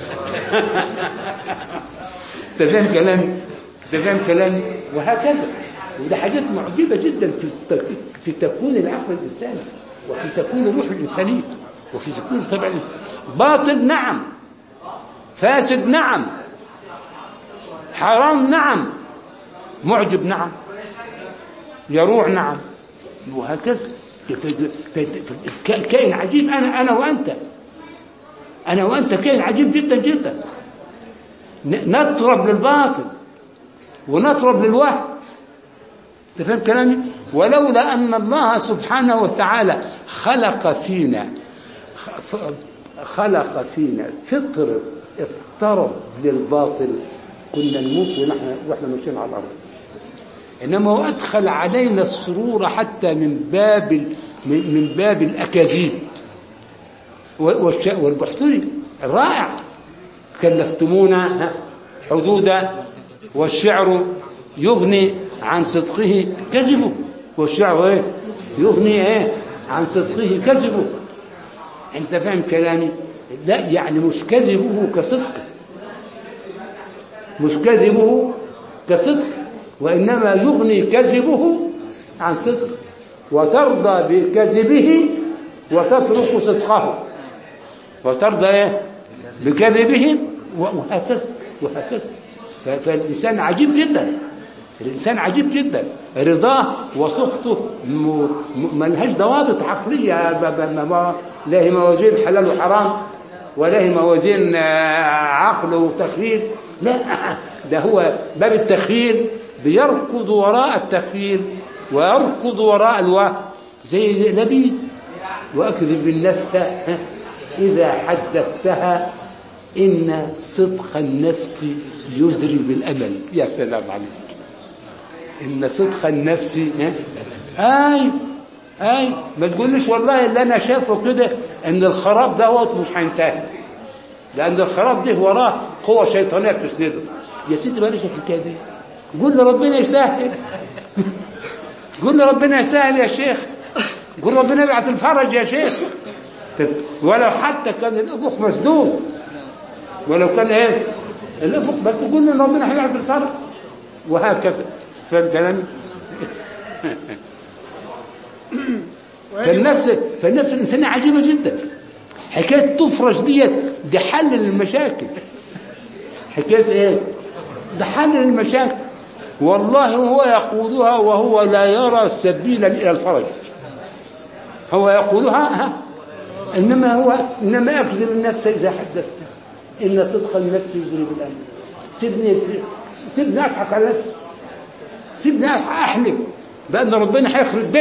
تفهم كلامي؟ تفهم كلامي؟ وهكذا. وده حاجات معجبة جدا في في تكوين العقل الإنساني، وفي تكوين الروح الإنسانية، وفي تكوين طبع الإنسان. باطل نعم، فاسد نعم، حرام نعم، معجب نعم، يروع نعم، وهكذا. كائن عجيب. أنا أنا وأنت أنا وأنت كائن عجيب جدا جدا. نطرب للباطل ونطرب للوهم. تفهم كلامي؟ ولولا أن الله سبحانه وتعالى خلق فينا خلق فينا فطر اضطرب للباطل كنا نموت ونحن واحنا ماشيين على الأرض. إنما هو أدخل علينا السرور حتى من باب من باب الأكاذيب. والبحتري الرائع كلفتمونا حدودا والشعر يغني عن صدقه كذبه، والشعر ايه يغني ايه عن صدقه كذبه. انت فاهم كلامي؟ لا يعني مش كذبه كصدق، مش كذبه كصدق، وإنما يغني كذبه عن صدق، وترضى بكذبه وتترك صدقه، وترضى ايه بكذبه وهكذا وهكذا. فالإنسان عجيب جدا، الإنسان عجيب جدا. رضاه وسخطه ما لهاش ضوابط عقلية، لا هي موازين حلال وحرام ولا هي موازين عقل وتخيل، لا، ده هو باب التخيل بيركض وراء التخيل ويركض وراء الوهم، زي لبيد. وأكذب النفس إذا حدثتها إن صدق النفس يزري بالأمل. يا سلام عليك، إن صدق النفس آي آي ما تقولش والله اللي أنا شافه كده إن الخراب ده مش هينتهي، لأن الخراب ده وراه قوة شيطانية بتسنده. يا سيدي بلاش الحكاية دي، قول لربنا يسهل، قول لربنا يسهل يا شيخ، قول ربنا يبعت الفرج يا شيخ. ولو حتى كان الأفق مسدود، ولو كان ايه الأفق، بس قول ان ربنا هيبعت الفرج، وهكذا. فاهم كلامي؟ فالنفس فالنفس الإنسانية عجيبة جدا. حكاية تفرج ديت دي حل للمشاكل. حكاية ايه؟ ده حل للمشاكل. والله هو يقولها وهو لا يرى سبيلا إلى الفرج. هو يقولها ها إنما هو إنما يكذب النفس إذا حدثت إن صدق النفس يجري بالأمل. سيبني سيبني أضحك على نفسي، سيبني أحلم بأن ربنا هيخرب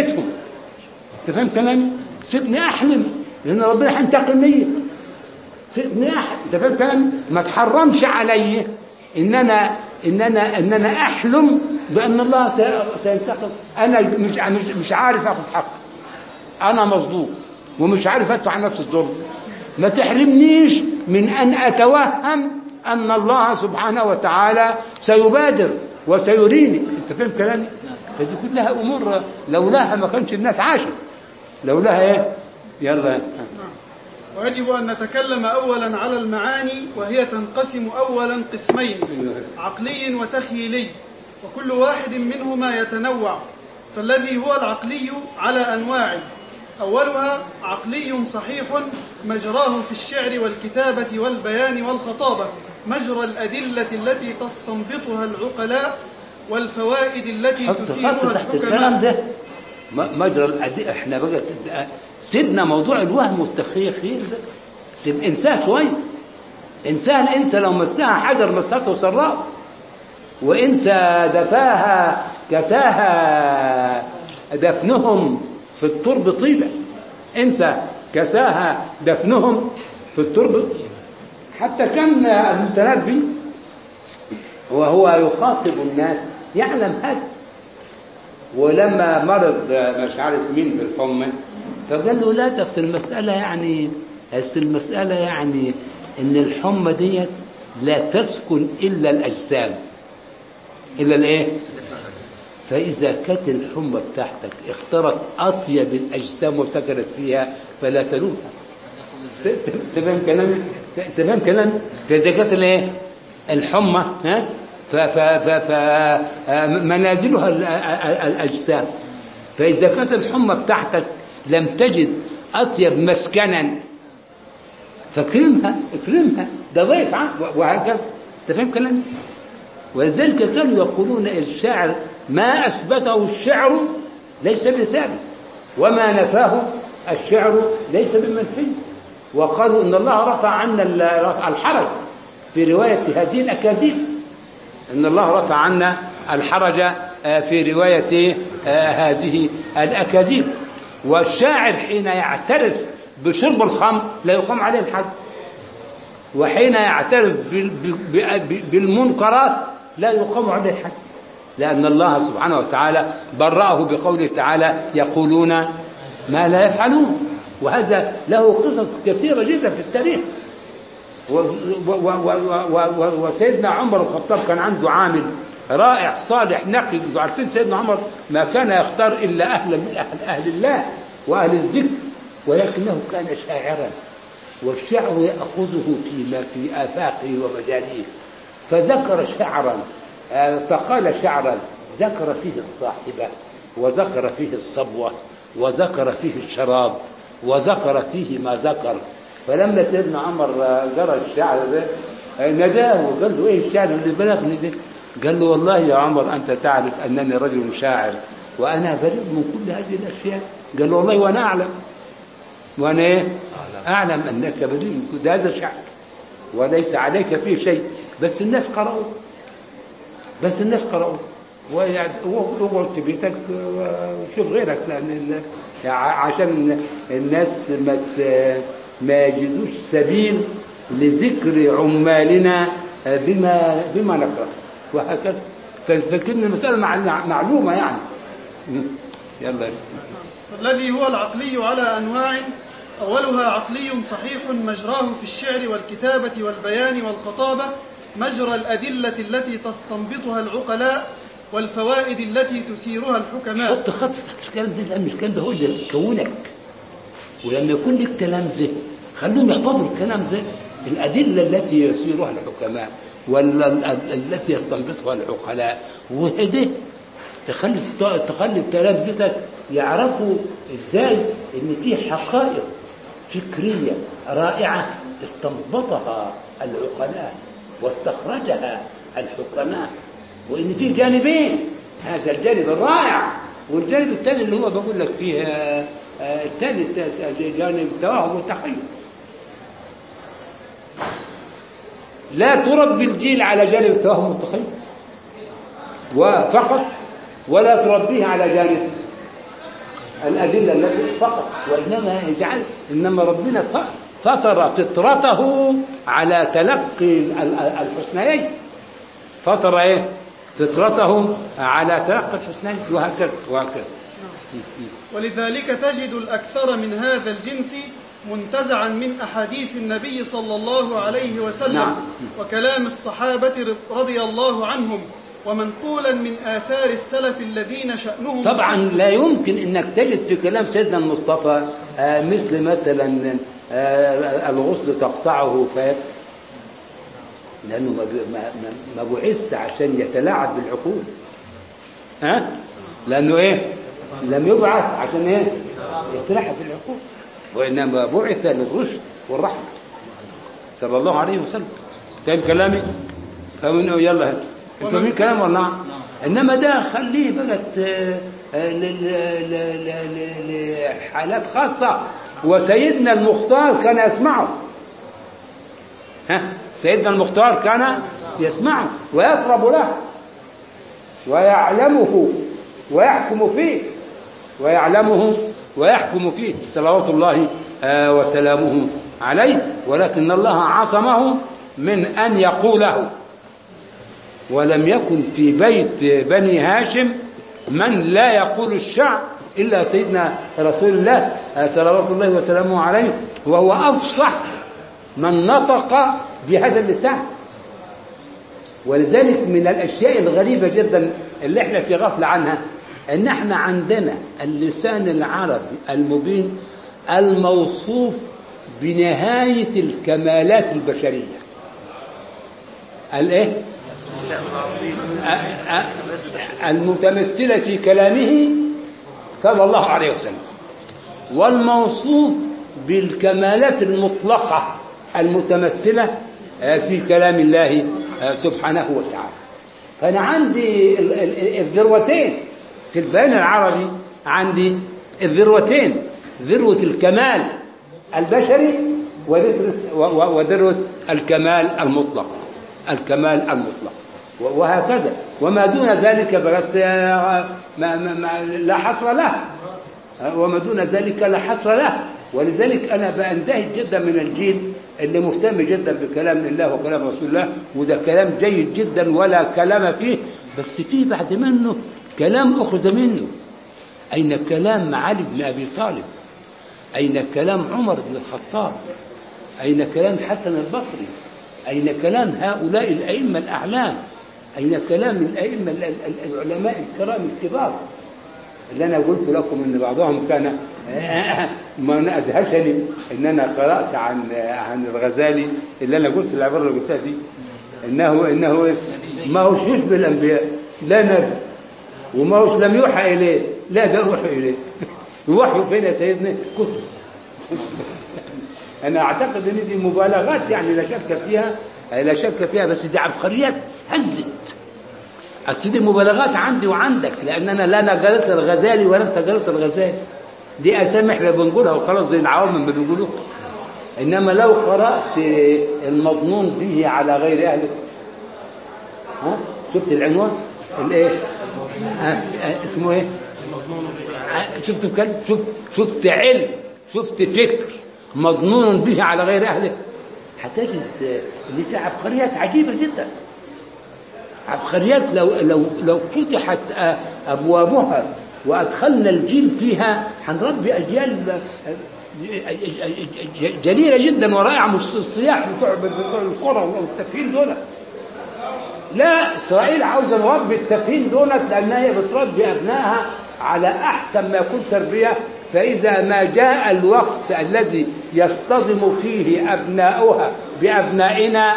سيبني أحد، أنت فاهم كلامي؟ ما تحرمش علي إن أنا إن أنا إن أنا أحلم بأن الله سينتقم. أنا مش مش مش عارف آخذ حقي، أنا مظلوم ومش عارف أدفع عن نفس الظلم. ما تحرمنيش من أن أتوهم أن الله سبحانه وتعالى سيبادر وسيريني. أنت فاهم كلامي؟ فدي كلها أمور لولاها ما كانش الناس عاشت. لولاها إيه؟ يلا. ويجب أن نتكلم أولا على المعاني، وهي تنقسم أولا قسمين: عقلي وتخيلي، وكل واحد منهما يتنوع. فالذي هو العقلي على أنواع: أولها عقلي صحيح مجراه في الشعر والكتابة والبيان والخطابة، مجرى الأدلة التي تستنبطها العقلاء والفوائد التي تثيرها الحكماء. ده مجرى الأدلة. احنا بقى سيبنا موضوع الوهم والتخيل ده، سيب انساه شويه. انسان انسى لو مساها حجر مسته سراء، وانسى دفاها كساها دفنهم في الترب طيبة. انسى كساها دفنهم في الترب. حتى كان المتنبي وهو يخاطب الناس يعلم هذا، ولما مرض مش عارف مين بالحمى فقال له لا تفصل المسألة، يعني أصل المسألة يعني إن الحمى ديت لا تسكن إلا الأجسام، إلا الإيه؟ فإذا كانت الحمى بتاعتك اخترت أطيب الأجسام وسكنت فيها فلا تلومها. تفهم كلامي؟ تفهم كلامي؟ فإذا كانت الإيه؟ الحمى ها فمنازلها الأجسام، فإذا كانت الحمى بتاعتك لم تجد أطيب مسكنا فاكرمها، اكرمها، ده ضيف عنك، وهكذا. تفهم كلامي؟ ولذلك كانوا يقولون الشاعر ما أثبته الشعر ليس بثابت، وما نفاه الشعر ليس بمنفي. وقالوا إن الله رفع عنا الحرج في رواية هذه الأكاذيب، إن الله رفع عنا الحرج في رواية هذه الأكاذيب. والشاعر حين يعترف بشرب الخمر لا يقام عليه الحد، وحين يعترف بالمنكرات لا يقام عليه الحد، لأن الله سبحانه وتعالى برأه بقوله تعالى يقولون ما لا يفعلون. وهذا له قصص كثيرة جدا في التاريخ. وسيدنا عمر الخطاب كان عنده عامل رائع صالح نقي. عارفين سيدنا عمر ما كان يختار إلا أهل من أهل, أهل الله وأهل الذكر، ولكنه كان شاعرا، والشعر يأخذه فيما في آفاقه ومجاليه. فذكر شعرا فقال شعرا ذكر فيه الصاحبة، وذكر فيه الصبوة، وذكر فيه الشراب، وذكر فيه ما ذكر. فلما سيدنا عمر جرى الشعر ده نداه وقال له ايه الشعر اللي بلغني ده؟ قال له والله يا عمر أنت تعرف أنني رجل شاعر وأنا بريء من كل هذه الأشياء. قال له والله وأنا أعلم، وأنا إيه؟ أعلم أنك بريء من كل هذا الشعر وليس عليك فيه شيء، بس الناس قرأوا، بس الناس قرأوا. واقعد في بيتك وشوف غيرك، لأن عشان الناس ما ما يجدوش سبيل لذكر عمالنا بما بما نكره، وهكذا. فكأن المسألة معلومة يعني. يلا. الذي هو العقلي على أنواع: أولها عقلي صحيح مجراه في الشعر والكتابة والبيان والخطابة، مجرى الأدلة التي تستنبطها العقلاء والفوائد التي تثيرها الحكماء. حط خط تحت الكلام ده، لأن الكلام ده هو اللي كونك. ولما يكون لك كلام ذهن خلوهم يحفظوا الكلام ده، الأدلة التي يثيرها الحكماء والتي يستنبطها العقلاء، وهده تخلي تخلي تلامذتك يعرفوا ازاي ان في حقائق فكرية رائعة استنبطها العقلاء واستخرجها الحكماء، وان في جانبين، هذا الجانب الرائع، والجانب الثاني اللي هو بقول لك فيه الثاني جانب التوهم والتخيل. لا تربي الجيل على جانب التوهم والتخيل وفقط، ولا تربيه على جانب الأدلة التي فقط، وإنما يجعل إنما ربنا فطر فطرته على تلقي الحسنيين، فطر ايه فطرته على تلقي الحسنيين، وهكذا وهكذا. ولذلك تجد الأكثر من هذا الجنس منتزعا من أحاديث النبي صلى الله عليه وسلم، نعم. وكلام الصحابة رضي الله عنهم، ومنقولا من آثار السلف الذين شأنهم. طبعا لا يمكن انك تجد في كلام سيدنا المصطفى آه مثل مثلا آه الغسل تقطعه فات، لانه ما ما بعث عشان يتلاعب بالعقول، ها لانه ايه لم يبعث عشان ايه يتلاعب بالعقول، وانما بعث للرشد والرحمه صلى الله عليه وسلم. فاهم كلامي؟ فمنه يلا انتوا مين كلام ولا نعم؟ انما ده خليه بقت لحالات خاصه. وسيدنا المختار كان يسمعه، ها سيدنا المختار كان يسمعه ويطرب له ويعلمه ويحكم فيه، ويعلمه ويحكم فيه صلوات الله وسلامه عليه. ولكن الله عصمه من أن يقوله، ولم يكن في بيت بني هاشم من لا يقول الشعر إلا سيدنا رسول الله صلوات الله وسلامه عليه، وهو أفصح من نطق بهذا اللسان. ولذلك من الأشياء الغريبة جدا اللي احنا في غفلة عنها ان احنا عندنا اللسان العربي المبين الموصوف بنهاية الكمالات البشرية. الايه المتمثلة في كلامه صلى الله عليه وسلم، والموصوف بالكمالات المطلقة المتمثلة في كلام الله سبحانه وتعالى. فأنا عندي الذروتين في البيان العربي، عندي الذروتين، ذروة الكمال البشري وذروة الكمال المطلق، الكمال المطلق وهكذا. وما دون ذلك لا حصر له، وما دون ذلك لا حصر له. ولذلك أنا بأنتهج جدا من الجيل اللي مهتم جدا بكلام الله وكلام رسول الله، وده كلام جيد جدا ولا كلام فيه، بس فيه بعد منه كلام أخذ منه. أين كلام علي بن أبي طالب؟ أين كلام عمر بن الخطاب؟ أين كلام حسن البصري؟ أين كلام هؤلاء الأئمة الأعلام؟ أين كلام الأئمة العلماء الكرام الكبار اللي أنا قلت لكم إن بعضهم كان ما أدهشني إن أنا قرأت عن عن الغزالي، اللي أنا قلت العبارة اللي قلتها دي، إنه إنه ما هوش يشبه الأنبياء، لا نبي وما هوش لم يوحى إليه، لا ده يوحى إليه. يوحوا فين يا سيدنا؟ كتب. أنا أعتقد إن دي مبالغات يعني لا شك فيها، لا شك فيها، بس دي عبقريات هزت. أصل دي مبالغات عندي وعندك، لأن أنا لا أنا قرأت الغزالي ولا أنت قرأت الغزالي، دي أسامي إحنا بنقولها وخلاص زي العوام ما بيقولوها. إنما لو قرأت المضمون به على غير أهله، ها شفت العنوان الإيه؟ اسمه إيه؟ شفت الكلام؟ شفت شفت علم، شفت فكر مضمون به على غير أهله، هتجد اللي فيه عبقريات عجيبة جدا. عبقريات لو لو لو فتحت أبوابها وأدخلنا الجيل فيها هنربي أجيال جليلة جدا ورائعة، مش الصياح بتوع القرى والتفهيم دول. لا، إسرائيل عاوزة نربي التفهيم دول لأنها هي بتربي أبنائها على أحسن ما يكون تربية. فإذا ما جاء الوقت الذي يصطدم فيه أبناؤها بأبنائنا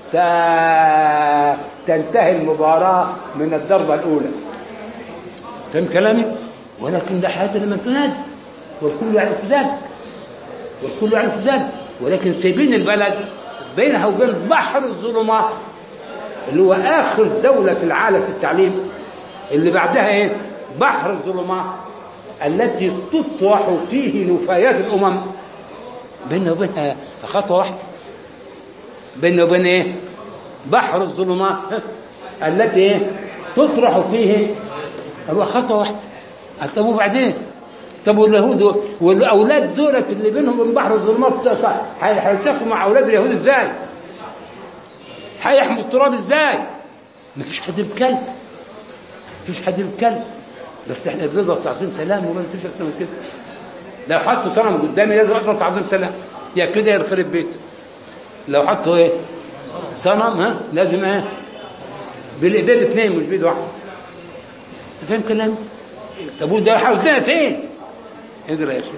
ستنتهي المباراة من الضربة الأولى. فهم كلامي؟ ولكن لا حاجة لمن تنادي، والكل يعرف ذلك، والكل يعرف ذلك. ولكن سيبين البلد بينها وبين بحر الظلمات اللي هو آخر دولة في العالم في التعليم، اللي بعدها إيه؟ بحر الظلمات التي تطرح فيه نفايات الأمم. بيننا وبينها خطوة واحدة، بيننا وبين إيه؟ بحر الظلمات التي إيه؟ تطرح فيه هو خطوة واحدة. طب وبعدين طب واليهود والاولاد دولت اللي بينهم وبين بحر الظلمات هيلتقوا مع اولاد اليهود ازاي؟ هيحموا التراب ازاي؟ مفيش حد بكلب، مفيش حد بكلب، بس احنا بنضرب تعظيم سلام وما فيش اكتر من كده. لو حطوا صنم قدامي لازم اضرب تعظيم سلام، يا كده يا يخرب بيته. لو حطوا ايه صنم ها لازم ايه بالايدين الاثنين مش بايد واحده. فاهم كلامي؟ طب وده حاولتنا فين؟ اقرا يا شيخ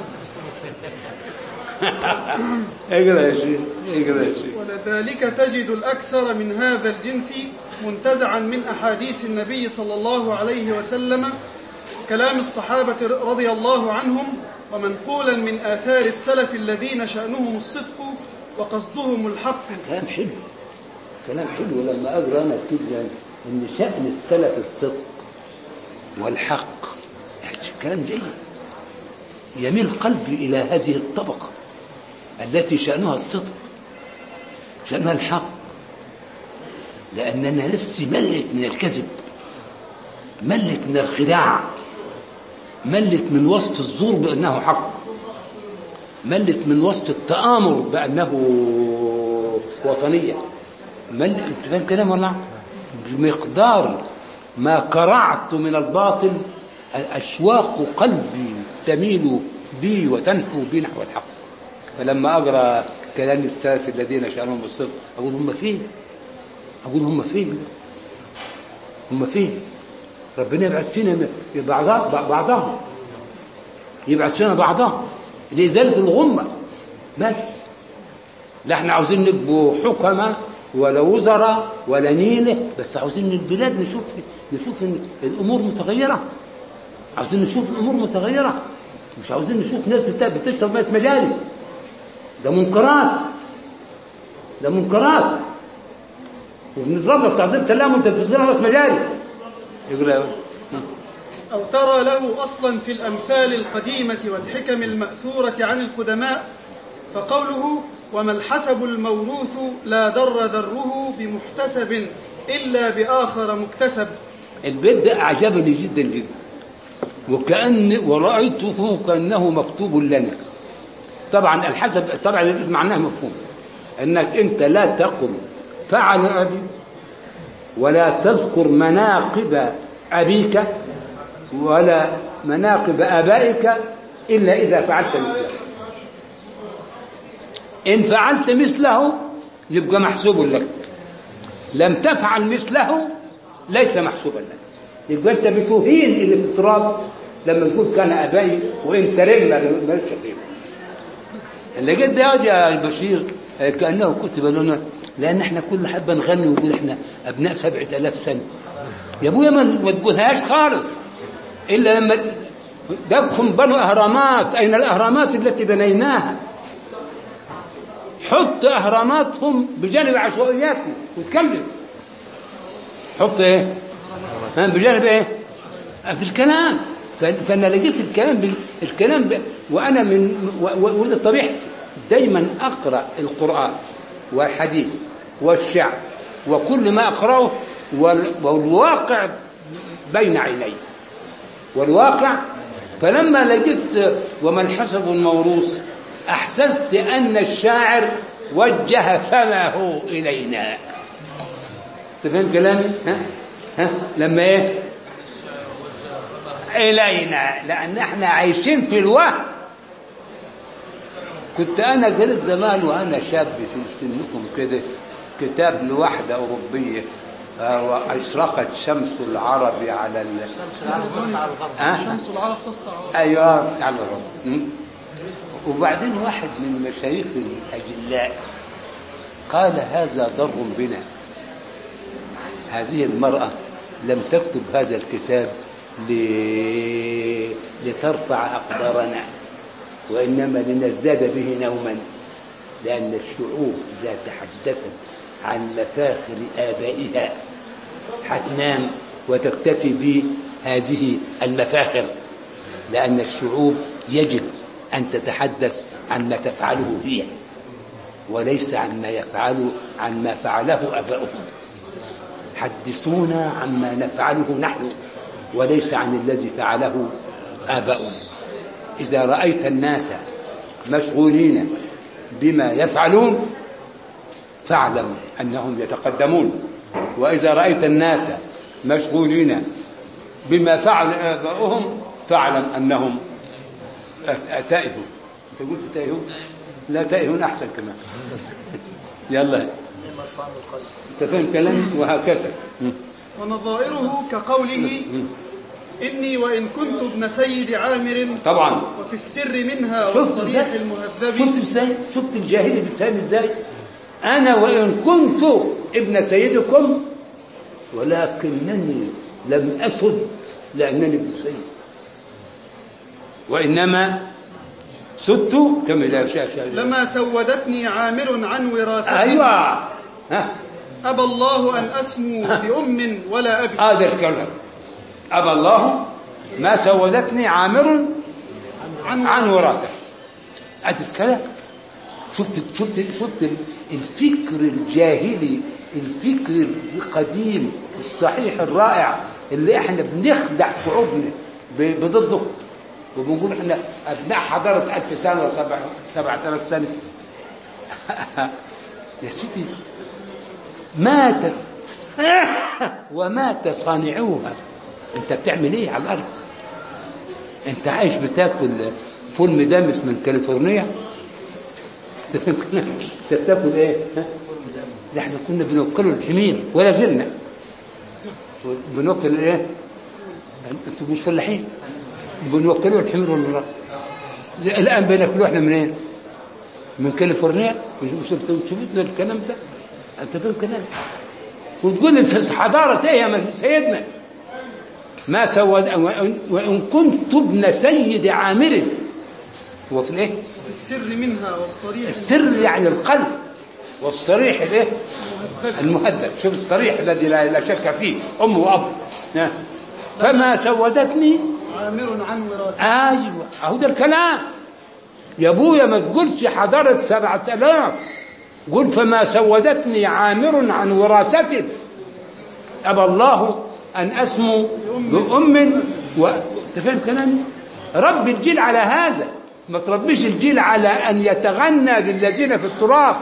اقرا يا شيخ اقرا يا شيخ. ولذلك تجد الأكثر من هذا الجنس منتزعا من أحاديث النبي صلى الله عليه وسلم، كلام الصحابة رضي الله عنهم، ومنقولا من آثار السلف الذين شأنهم الصدق وقصدهم الحق. كلام حلو، كلام حلو. لما أقرأ أنا كده إن شأن السلف الصدق والحق، كلام جيد يميل قلبي إلى هذه الطبقة التي شأنها الصدق، شأنها الحق، لأننا نفسي ملت من الكذب، ملت من الخداع، ملت من وصف الزور بأنه حق، ملت من وصف التآمر بأنه وطنية، ملت. أنت فاهم كلام ولا؟ بمقدار ما كرعت من الباطل أشواق قلبي تميل بي وتنحو بي نحو الحق. فلما أقرأ كلام السلف الذين شأنهم الصدق أقول هم فين؟ أقول هم فين؟ هم فين؟ ربنا يبعث فينا بعضهم، يبعث فينا بعضهم لإزالة الغمة بس. لا احنا عاوزين نبقوا حكمة ولا وزراء ولا نيلة، بس عاوزين البلاد نشوف نشوف الأمور متغيرة، عاوزين نشوف الأمور متغيرة، مش عاوزين نشوف ناس بتشرب مية مجاري. ده منكرات، ده منكرات. وبنضرب لك تعظيم سلام وانت بتشرب مية مجاري. يقول أو ترى له أصلا في الأمثال القديمة والحكم المأثورة عن القدماء، فقوله وما الحسب الموروث لا در دره بمحتسب إلا بآخر مكتسب. البيت ده أعجبني جدا جدا، وكأن ورأيته كأنه مكتوب لنا. طبعا الحسب طبعا معناه مفهوم، أنك أنت لا تقل فعل أبي ولا تذكر مناقب أبيك ولا مناقب آبائك إلا إذا فعلت مثله. إن فعلت مثله يبقى محسوب لك، لم تفعل مثله ليس محسوبا لك. يبقى أنت بتهين اللي في التراب لما تقول كان أبائي وإنت رمى مالش قيمة. اللي قد يا البشير كأنه كتب لنا، لأن احنا كل حبة نغني ونقول احنا أبناء سبعة آلاف سنة. يا أبويا ما تقولهاش خالص إلا لما دقهم بنوا أهرامات. أين الأهرامات التي بنيناها؟ حط أهراماتهم بجانب عشوائياتهم وتكلم. حط إيه؟ بجانب إيه؟ في الكلام. فأنا لقيت الكلام الكلام وأنا من وده طبيعتي دايما أقرأ القرآن والحديث والشعر وكل ما أقرأه والواقع بين عيني والواقع. فلما لقيت وما الحسب الموروث أحسست أن الشاعر وجه فمه إلينا. تفهم كلامي؟ ها؟ ها؟ لما إيه؟ إلينا، لأن احنا عايشين في الوهم. كنت أنا جالس زمان وأنا شاب في سنكم كده كتاب لوحدة أوروبية وأشرقت شمس العرب على شمس العرب تسطع على الغرب. شمس العرب تسطع أيوة على الغرب. وبعدين واحد من مشايخ الأجلاء قال هذا ضر بنا، هذه المرأة لم تكتب هذا الكتاب لترفع أقدارنا، وإنما لنزداد به نوما، لأن الشعوب إذا تحدثت عن مفاخر آبائها حتنام وتكتفي بهذه المفاخر، لأن الشعوب يجب أن تتحدث عن ما تفعله هي وليس عن ما يفعله عن ما فعله آباؤهم. حدثونا عن ما نفعله نحن وليس عن الذي فعله آباؤنا. إذا رأيت الناس مشغولين بما يفعلون فاعلم أنهم يتقدمون، وإذا رأيت الناس مشغولين بما فعل آباؤهم فاعلم أنهم تائهون. تقول تائهون؟ لا، تائهون أحسن كمان. يلا أنت فهم كلامي؟ وهكذا. ونظائره كقوله إني وإن كنت ابن سيد عامر طبعا وفي السر منها والصريح المهذب. شفت ازاي؟ شفت الجاهلي بالفهم ازاي؟ أنا وإن كنت ابن سيدكم ولكنني لم أسد لأنني ابن سيد، وإنما سدت كما لا شاشة لما سودتني عامر عن وراثته. أيوة. ها. أبى الله أن أسمو بأم ولا أبي. هذا الكلام. أبى الله ما سودتني عامر عن, عن وراثته. هذا الكلام. شفت شفت شفت الفكر الجاهلي، الفكر القديم الصحيح الرائع اللي احنا بنخدع شعوبنا بضده، وبنقول احنا ابناء حضاره ألف سنه وسبعة آلاف سنه. يا سيدي ماتت ومات صانعوها. انت بتعمل ايه على الارض؟ انت عايش بتاكل فول مدمس من كاليفورنيا؟ انت بتاكل ايه؟ احنا كنا بنوكله الحمير ولا زلنا بنوكل ايه؟ انتوا مش فلاحين؟ بنوكله الحمير ولا لا؟ الان بناكله احنا منين؟ من كاليفورنيا. مش شفتوا الكلام ده؟ انت فاهم كلام؟ وتقول لي في حضاره ايه يا سيدنا؟ ما سود وان كنت ابن سيد عامر. هو في الايه؟ السر منها والصريح. السر يعني القلب، والصريح الايه؟ المهذب. شوف الصريح الذي لا شك فيه، ام واب. فما سودتني عامر عن وراثته. ايوه اهو ده الكلام يا ابويا. ما تقولش حضاره سبعة آلاف، قل فما سودتني عامر عن وراثته. ابى الله ان اسمو بام و... تفهم كلامي؟ رب الجيل على هذا، ما تربيش الجيل على أن يتغنى بالذين في التراب،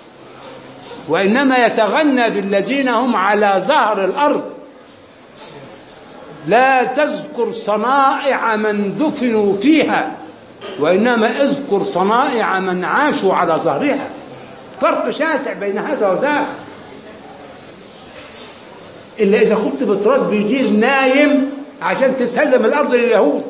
وإنما يتغنى بالذين هم على ظهر الأرض. لا تذكر صنائع من دفنوا فيها، وإنما اذكر صنائع من عاشوا على ظهرها. فرق شاسع بين هذا وذاك. إلا إذا كنت بتربي جيل نايم عشان تسلم الأرض لليهود.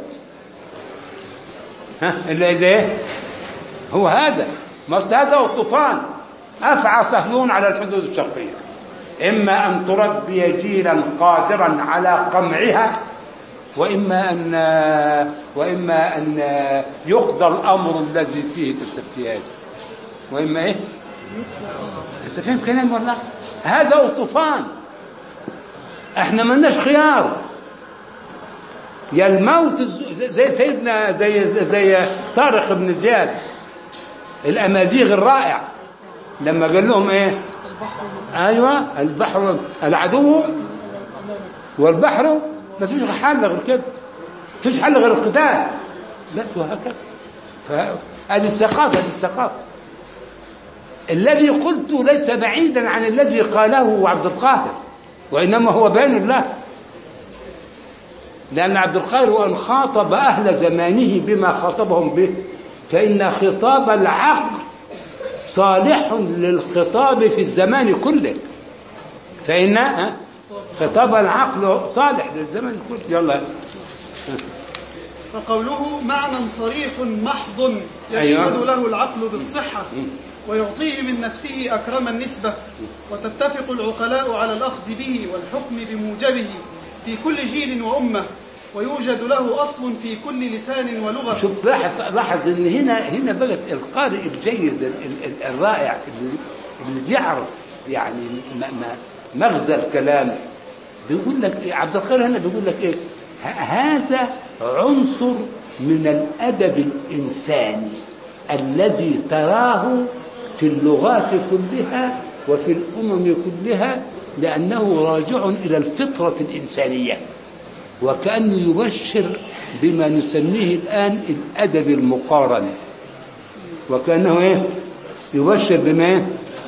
ها إلا إذا إيه؟ هو هذا مصل هذا والطوفان. أفعى صهيون على الحدود الشرقية. إما أن تربي جيلا قادرا على قمعها، وإما أن وإما أن يقضى الأمر الذي فيه تستفتيان، وإما إيه؟ أنت فهم كلام والله؟ هذا هو الطوفان. إحنا ما لناش خيار. يا الموت زي سيدنا زي زي طارق بن زياد الأمازيغ الرائع لما قال لهم ايه؟ ايوه البحر العدو والبحر ما فيش حل غير كده، ما فيش حل غير القتال بس، وهكذا. فهذه الثقافه هذه الثقافه. الذي قلت ليس بعيدا عن الذي قاله عبد القاهر، وانما هو بيان الله. لأن عبد القاهر وأن خاطب أهل زمانه بما خاطبهم به، فإن خطاب العقل صالح للخطاب في الزمان كله. فإن خطاب العقل صالح للزمان كله. يلا. فقوله معنى صريح محض يشهد أيوة. له العقل بالصحة ويعطيه من نفسه أكرم النسبة، وتتفق العقلاء على الأخذ به والحكم بموجبه في كل جيل وأمة، ويوجد له أصل في كل لسان ولغة. شوف لاحظ لاحظ إن هنا هنا بقت القارئ الجيد الرائع اللي بيعرف يعني مغزى الكلام بيقول لك إيه؟ عبد القاهر هنا بيقول لك إيه؟ هذا عنصر من الأدب الإنساني الذي تراه في اللغات كلها وفي الأمم كلها، لأنه راجع إلى الفطرة الإنسانية. وكأنه يبشر بما نسميه الآن الأدب المقارن، وكأنه إيه؟ يبشر بما إيه؟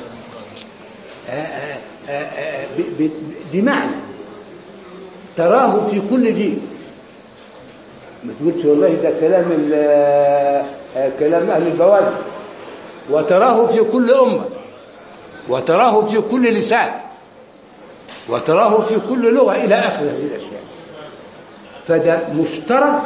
دي معنى تراه في كل جيل. ما تقولش والله ده كلام كلام أهل البوادي، وتراه في كل أمة، وتراه في كل لسان، وتراه في كل لغة إلى آخر هذه الأشياء. فده مشترك،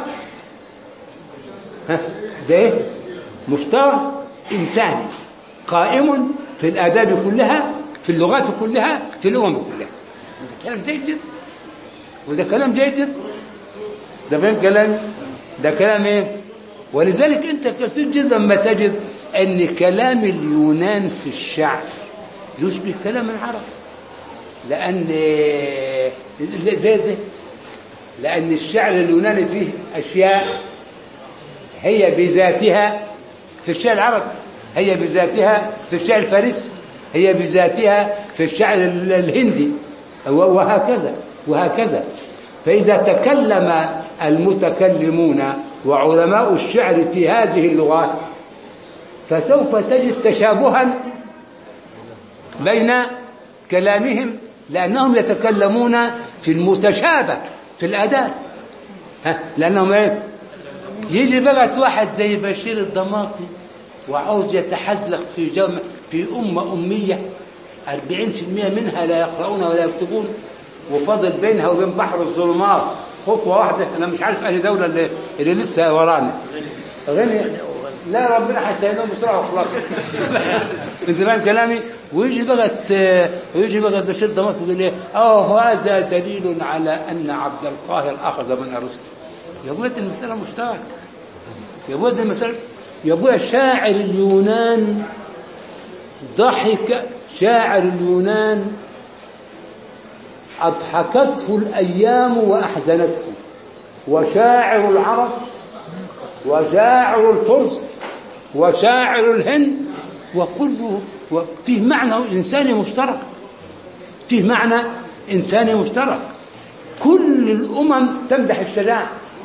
ها ده إيه؟ مشترك إنساني قائم في الآداب كلها، في اللغات كلها، في الأمم كلها. كلام جيد جدا، وده كلام جيد جدا. ده فين كلام؟ ده كلام إيه؟ ولذلك أنت كثير جدا ما تجد أن كلام اليونان في الشعر يشبه كلام العرب، لأن زي ده، لأن الشعر اليوناني فيه أشياء هي بذاتها في الشعر العربي، هي بذاتها في الشعر الفارسي، هي بذاتها في الشعر الهندي، وهكذا وهكذا. فإذا تكلم المتكلمون وعلماء الشعر في هذه اللغات فسوف تجد تشابها بين كلامهم، لأنهم يتكلمون في المتشابه في الأداء. ها لأنهم إيه؟ يجي بقى واحد زي بشير الضماطي وعاوز يتحزلق في جمع في أمة أمية أربعين في المئة منها لا يقرؤون ولا يكتبون، وفضل بينها وبين بحر الظلمات خطوة واحدة. أنا مش عارف أي دولة اللي, اللي لسه ورانا غني، لا ربنا هيسهلهم بسرعة وخلاص. من زمان كلامي. ويجي بقى ويجي بقى بشير ضماطي يقول ايه؟ اه هذا دليل على أن عبد القاهر أخذ من أرسطو. يا ابويا المسألة مشتركة، يا ابويا المسألة، يا ابويا شاعر اليونان ضحك، شاعر اليونان أضحكته الأيام وأحزنته، وشاعر العرب وشاعر الفرس وشاعر الهند وكله فيه معنى إنساني مشترك، فيه معنى إنساني مشترك. كل الأمم تمدح الشجاعة،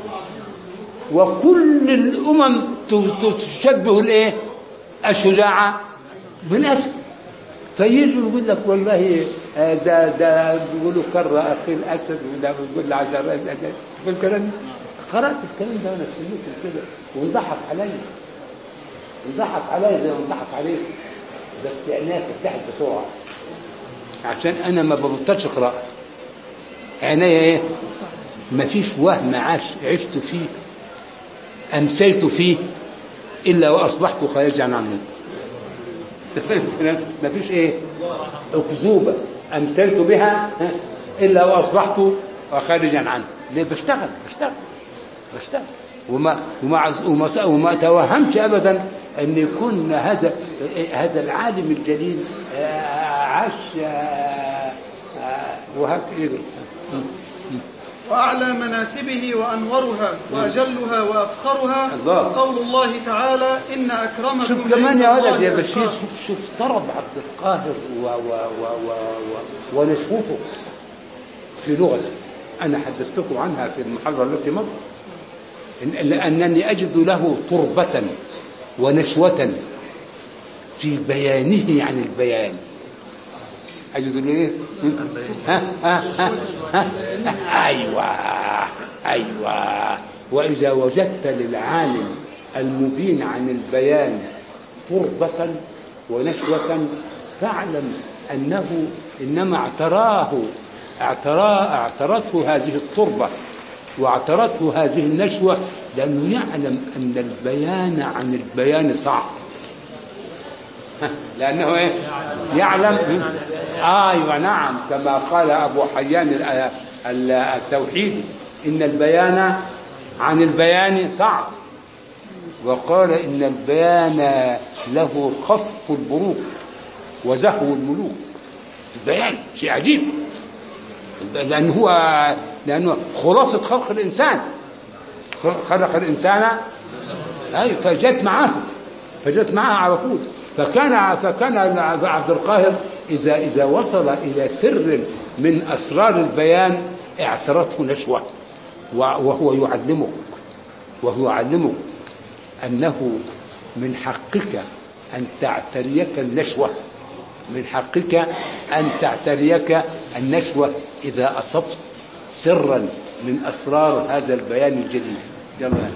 وكل الأمم تشبه الإيه؟ الشجاعة بالأسد. فيجي يقول لك والله ده ده بيقولوا كر أخي الأسد، ولا بيقول له عشان الأسد. تقول كلام، قرأت الكلام ده وأنا في سنتي كده وانضحك علي، انضحك علي زي ما انضحك عليك، بس عينيا فتحت بسرعة عشان أنا ما ببطلش قراءة. عينيا إيه؟ ما فيش وهم عاش عشت فيه أمسيت فيه إلا وأصبحت خارجا عنه. ما فيش إيه؟ أكذوبة أمسيت بها إلا وأصبحت خارجا عنه. ليه؟ بشتغل بشتغل بشتغل وما وما وما, وما توهمش أبدا أن يكون هذا هذا العالم الجليل عاش وهكذا. وأعلى مناسبه وأنورها وأجلها وأفخرها قول الله تعالى إن أكرمكم. شوف كمان يا ولد يا بشير، شوف شوف طرب عبد القاهر و و و و و ونشوفه في لغته. أنا حدثتكم عنها في المحاضرة التي مضت، إن أنني أجد له تربة ونشوة في بيانه عن البيان. أجد له إيه؟ ها ها ها ها أيوة أيوة. وإذا وجدت للعالم المبين عن البيان تربة ونشوة فاعلم أنه إنما اعتراه اعتراه اعترته هذه التربة واعترته هذه النشوة لأنه يعلم أن البيان عن البيان صعب. لأنه إيه؟ يعلم. أيوة نعم، كما قال أبو حيان التوحيد إن البيان عن البيان صعب، وقال إن البيان له خفق البروق وزهو الملوك. البيان شيء عجيب، لأنه هو لأنه خلاصة خلق الإنسان، خلق الإنسان أي فجت معه فجت معه على طول. فكان فكان عبد القاهر إذا إذا وصل إلى سر من أسرار البيان اعترته نشوة وهو يعلمك وهو يعلمك أنه من حقك أن تعتريك النشوة، من حقك أن تعتريك النشوة إذا أصبت سرا من أسرار هذا البيان الجليل. يلا.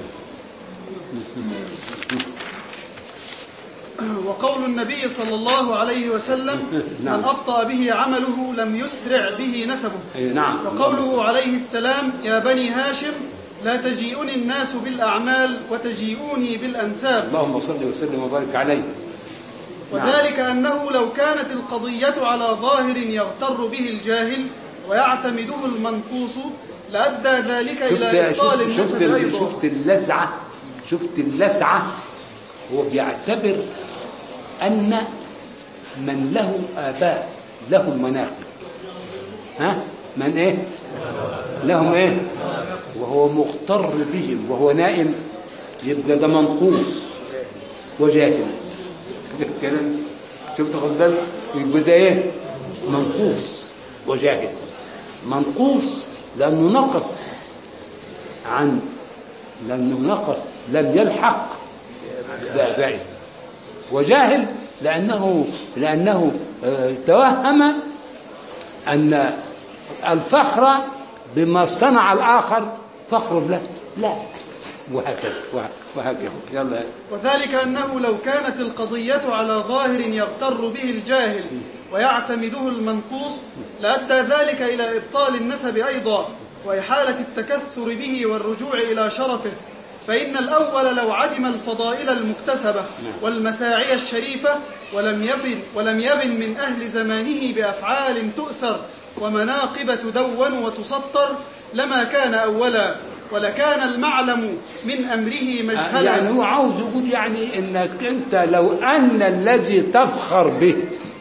وقول النبي صلى الله عليه وسلم: من أبطأ به عمله لم يسرع به نسبه. نعم. وقوله عليه السلام: يا بني هاشم لا تجيئني الناس بالأعمال وتجيئوني بالأنساب. اللهم صل وسلم وبارك عليه. وذلك أنه لو كانت القضية على ظاهر يغتر به الجاهل ويعتمده المنقوص لأدى ذلك إلى إبطال النسب أيضا. شفت اللسعة شفت اللسعة هو بيعتبر أن من له آباء لهم مناقب، ها من إيه لهم إيه وهو مغتر بهم وهو نائم، يبقى ده منقوص وجاهل. الكلام شفت خد بالك، يبقى ده إيه منقوص وجاهل. منقوص لأنه نقص عن لأنه نقص لم يلحق بآبائه، وجاهل لأنه لأنه توهم أن الفخر بما صنع الآخر فخر له، لا، وهكذا وهكذا. يلا. وذلك أنه لو كانت القضية على ظاهر يغتر به الجاهل ويعتمده المنقوص لأدى ذلك إلى إبطال النسب أيضا وإحالة التكثر به والرجوع إلى شرفه، فإن الأول لو عدم الفضائل المكتسبة والمساعي الشريفة ولم يبن, ولم يبن من أهل زمانه بأفعال تؤثر ومناقب تدون وتسطر لما كان أولا، ولكان المعلم من أمره مجهلا. يعني هو عاوز يقول يعني إنك أنت لو أن الذي تفخر به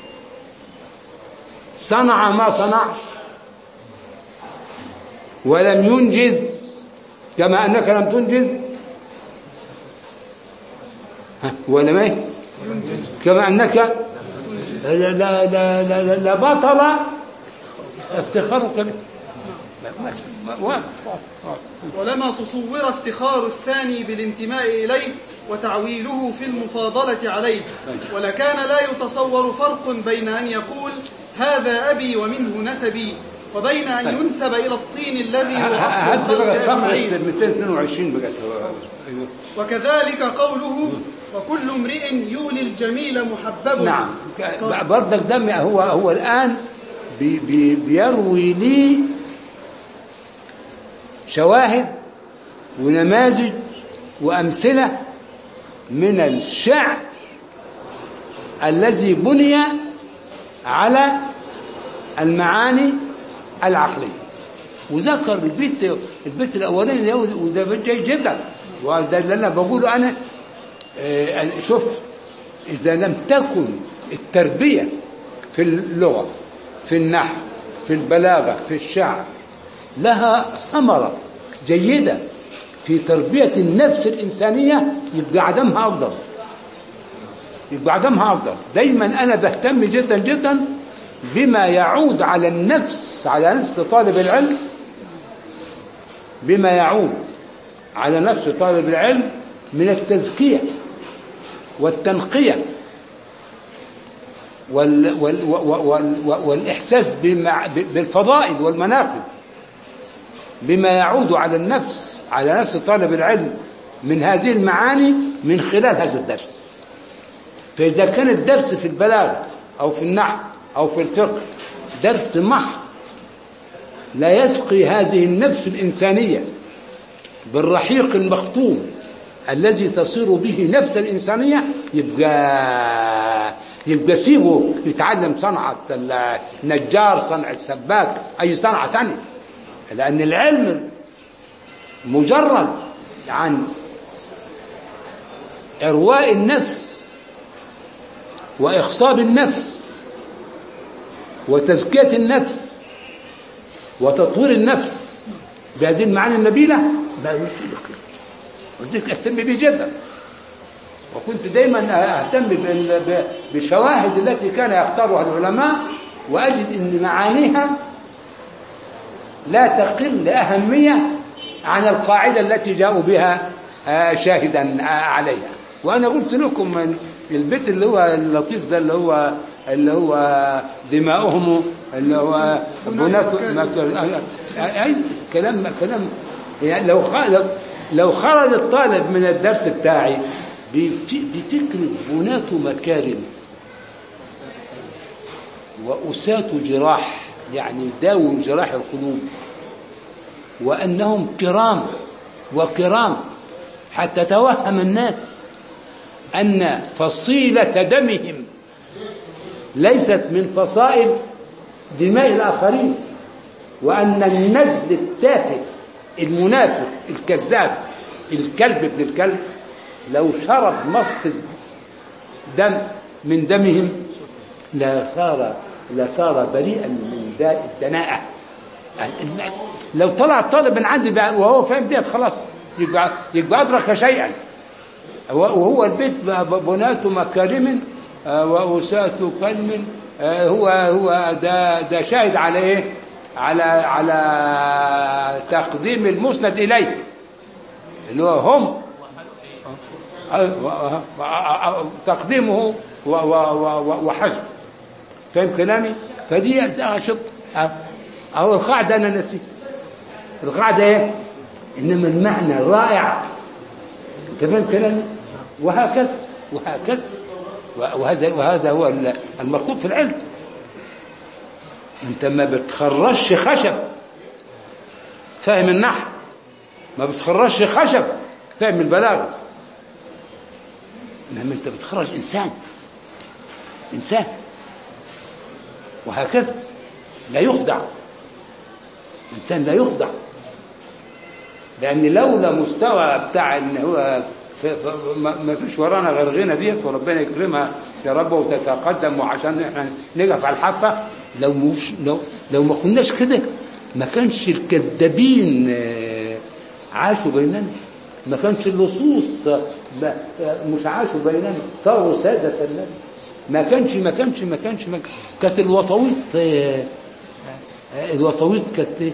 صنع ما صنعش ولم ينجز كما أنك لم تنجز، ولا ما كما أنك لا لا لا لا, لا بطل افتخارك به. ولما تصور افتخار الثاني بالانتماء إليه وتعويله في المفاضلة عليه، ولكان لا يتصور فرق بين أن يقول هذا أبي ومنه نسبي وبين أن ينسب إلى الطين الذي هو أصل الخلق أجمعين. وكذلك قوله وكل امرئ يولي الجميل محبب. نعم. برضك دم هو هو الآن بي بي بيروي لي شواهد ونماذج وأمثلة من الشعر الذي بني على المعاني العقلية، وذكر البيت البيت الأولاني وده جيد جدا، وده اللي أنا بقوله أنا. شوف، إذا لم تكن التربية في اللغة في النحو في البلاغة في الشعر لها ثمرة جيدة في تربية النفس الإنسانية، يبقى عدمها أفضل يبقى عدمها أفضل. دايما أنا بهتم جدا جدا بما يعود على النفس على نفس طالب العلم بما يعود على نفس طالب العلم من التزكية والتنقية وال وال وال والإحساس بالفضائل والمناقب، بما يعود على النفس على نفس طالب العلم من هذه المعاني من خلال هذا الدرس. فإذا كان الدرس في البلاغة أو في النحو أو في الفقه درس محض لا يسقي هذه النفس الإنسانية بالرحيق المختوم الذي تصير به نفس الإنسانية، يبقى يبقى سيبه يتعلم صنعة النجار، صنعة السباك، أي صنعة تانية، لأن العلم مجرد عن إرواء النفس وإخصاب النفس وتزكية النفس وتطوير النفس بهذه المعاني النبيلة لا يشرك، وذلك أهتم به جدا. وكنت دايما أهتم بالشواهد التي كان يختارها العلماء، وأجد أن معانيها لا تقل أهمية عن القاعدة التي جاءوا بها شاهدا عليها. وأنا قلت لكم من البيت اللي هو اللطيف ده اللي هو اللي هو دماؤهم اللي هو بنات أي كلام كلام يعني. لو لو خرج الطالب من الدرس بتاعي بفكرة بنات مكارم وأساة جراح، يعني داووا جراح القلوب، وأنهم كرام وكرام، حتى توهم الناس أن فصيلة دمهم ليست من فصائل دماء الآخرين، وأن الند التافه المنافق الكذاب الكلب ابن الكلب لو شرب مص دم من دمهم لصار لصار بريئا من داء الدناءة. لو طلع الطالب من عندي وهو فاهم ديت خلاص يبقى يبقى أدرك شيئا. وهو البيت بنات مكارم وأساة كلم، هو هو ده ده شاهد على ايه؟ على على تقديم المسند اليه اللي هو هم تقديمه وحسب. فاهم كلامي؟ فدي شوف اهو القاعده انا نسيت القاعده ايه؟ انما المعنى الرائع. انت فاهم كلامي؟ وهكذا وهكذا وهذا وهذا هو المطلوب في العلم. انت ما بتخرجش خشب فاهم النحو، ما بتخرجش خشب فاهم البلاغه، انما انت بتخرج انسان انسان وهكذا. لا يخدع انسان، لا يخدع، لان لولا مستوى بتاع ان هو ما فيش ورانا غير غنى ديت وربنا يكرمها يا رب وتتقدم وعشان احنا نقف على الحافه. لو مش لو لو ما كناش كده ما كانش الكذابين عاشوا بيننا، ما كانش اللصوص مش عاشوا بيننا، صاروا سادة لنا. ما كانش ما كانش ما كانش كانت الوطويط الوطويط كانت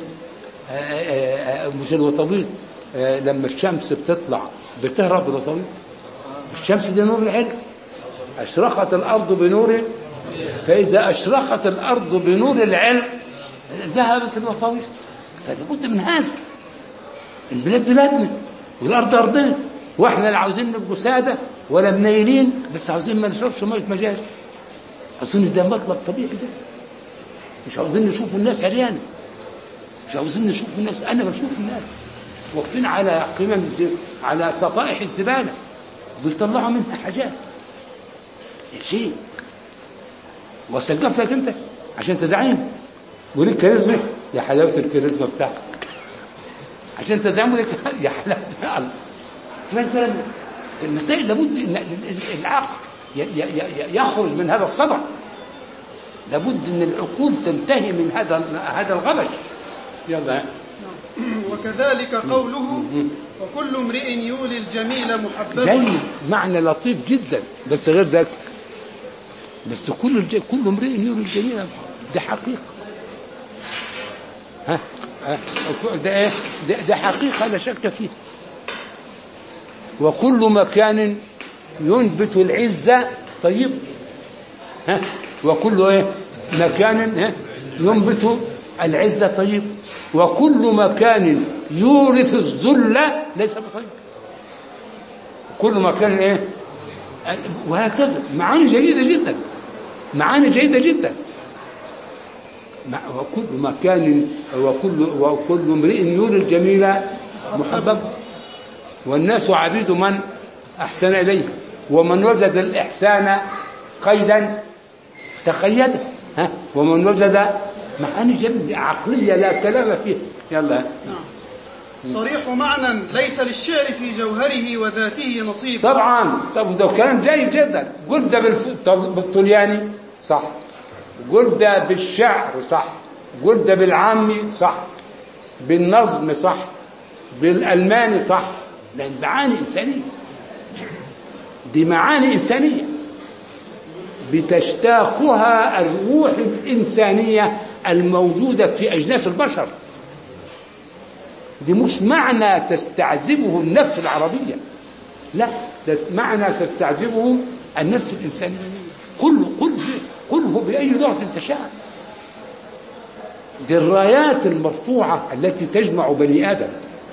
مش الوطويط لما الشمس بتطلع بتهرب الوطويط. الشمس دي نور العلم، أشرقت الأرض بنور، فإذا أشرقت الأرض بنور العلم ذهبت الوطويط. فلابد من هذا. البلاد بلادنا والأرض أرضنا، وإحنا لا عاوزين نبقوا سادة ولا منيلين، بس عاوزين ما نشربش مية مجاري. أظن ده مطلب طبيعي ده. مش عاوزين نشوف الناس عريانة، مش عاوزين نشوف الناس. أنا بشوف الناس واقفين على قمم على سطائح الزبالة بيطلعوا منها حاجات يا شيء، وسقف لك انت عشان تزعيم وليك كاريزما. يا حلاوه الكاريزما بتاعك عشان تزعيم وليك يا حلاوه الله. المسائل لابد ان العقل يخرج من هذا الصدع، لابد ان العقول تنتهي من هذا هذا الغبش. يلا. وكذلك قوله وكل امرئ يولي الجميل محبب. جيد، معنى لطيف جدا، بس غير ذلك بس كل الج... كل امرئ يولي الجميل ده حقيقه. ها ها ده ايه؟ ده, ده حقيقه لا شك فيه. وكل مكان ينبت العزه طيب. ها وكل ايه مكان ها ينبت العزة طيب، وكل مكان يورث الذل ليس بطيب. كل مكان ايه وهكذا. معاني جيدة جدا، معاني جيدة جدا. وكل مكان وكل وكل امرئ يولي الجميل محبب، والناس عبيد من احسن اليه، ومن وجد الاحسان قيدا تقيده. ها ومن وجد معاني جميلة عقلية لا كلام فيها. يلا. نعم. صريح معنى ليس للشعر في جوهره وذاته نصيب. طبعا. طب ده كلام جيد جدا. قل ده بالطلياني صح، قل ده بالشعر صح، قل ده بالعامي صح، بالنظم صح، بالألماني صح، لأن معاني إنسانية، دي معاني إنسانية بتشتاقها الروح الإنسانية الموجودة في أجناس البشر. دي مش معنى تستعذبه النفس العربية، لا، ده معنى تستعذبه النفس الإنسانية. قل قل قله بأي لغة تشاء. دي الرايات المرفوعة التي تجمع بني آدم،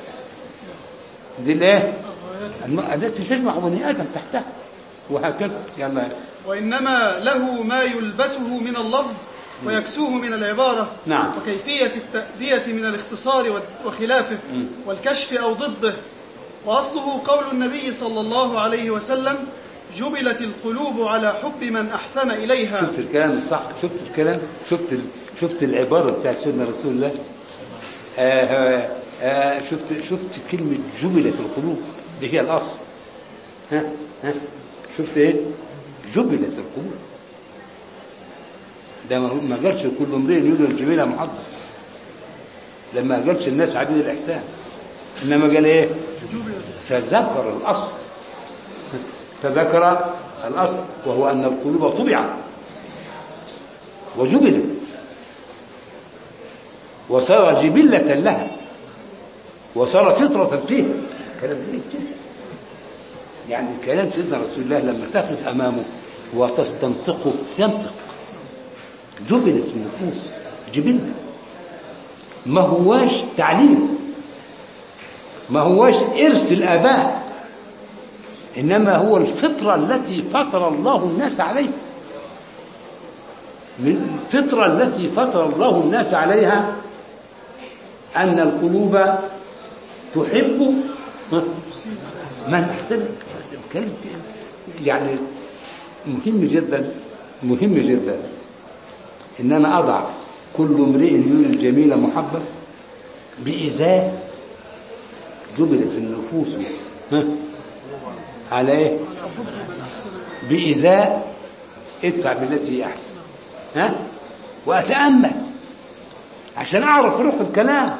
دي الايه التي تجمع بني آدم تحتها، وهكذا. يلا. وإنما له ما يلبسه من اللفظ ويكسوه من العبارة. نعم. وكيفية التأدية من الاختصار وخلافه م. والكشف أو ضده. وأصله قول النبي صلى الله عليه وسلم: جبلت القلوب على حب من أحسن إليها. شفت الكلام الصح؟ شفت الكلام؟ شفت ال... شفت العبارة بتاع سيدنا رسول الله؟ آه آه آه شفت شفت كلمة جبلت القلوب، دي هي الأصل. ها ها شفت إيه؟ جبلت القلوب. ده ما قالش كل امرئ يريد الجميلة محضر، لما قالش الناس عبيد الإحسان، إنما قال إيه؟ فذكر الأصل، فذكر الأصل وهو أن القلوب طبعت وجبلت وصار جبلة لها وصار فطرة فيها. كلام كده يعني كلام سيدنا رسول الله لما تقف أمامه وتستنطقه ينطق. جبلت النفوس جبلة، ما هواش تعليم، ما هواش إرث الآباء، إنما هو الفطرة التي فطر الله الناس عليها. من الفطرة التي فطر الله الناس عليها أن القلوب تحب من أحسن. يعني مهم جدا مهم جدا إن أنا أضع كل امرئ يريد الجميل محبة بإزاء جبلت النفوس على إيه؟ بإزاء ادفع بالتي هي أحسن. ها؟ وأتأمل عشان أعرف رق الكلام،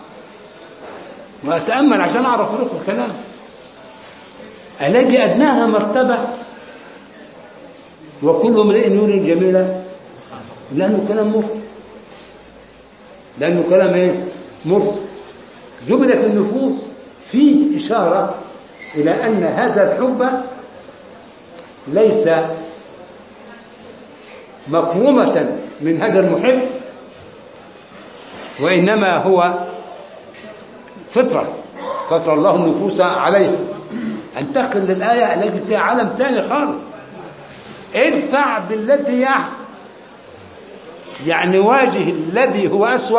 وأتأمل عشان أعرف رق الكلام. ألاقي أدناها مرتبة وكل امرئ يريد جميلة، لأنه كلام مرسل، لأنه كلام إيه؟ مرسل. جبلت النفوس فيه إشارة إلى أن هذا الحب ليس مقومة من هذا المحب، وإنما هو فطرة فطر الله النفوس عليه. انتقل للآية التي فيها عالم ثاني خالص. ادفع بالتي هي أحسن، يعني واجه الذي هو أسوأ.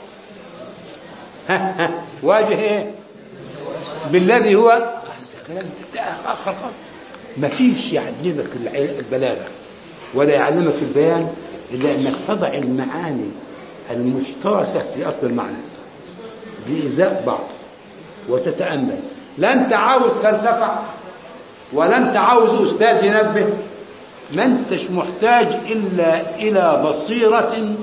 ها ها واجه إيه؟ بالذي هو كلام آخر خالص. ما فيش يعلمك البلاغة ولا يعلمك البيان إلا أنك تضع المعاني المشتركة في أصل المعنى بإزاء بعض وتتأمل. لا أنت عاوز فلسفة ولا أنت عاوز أستاذ ينبه، ما أنتش محتاج إلا إلى بصيرة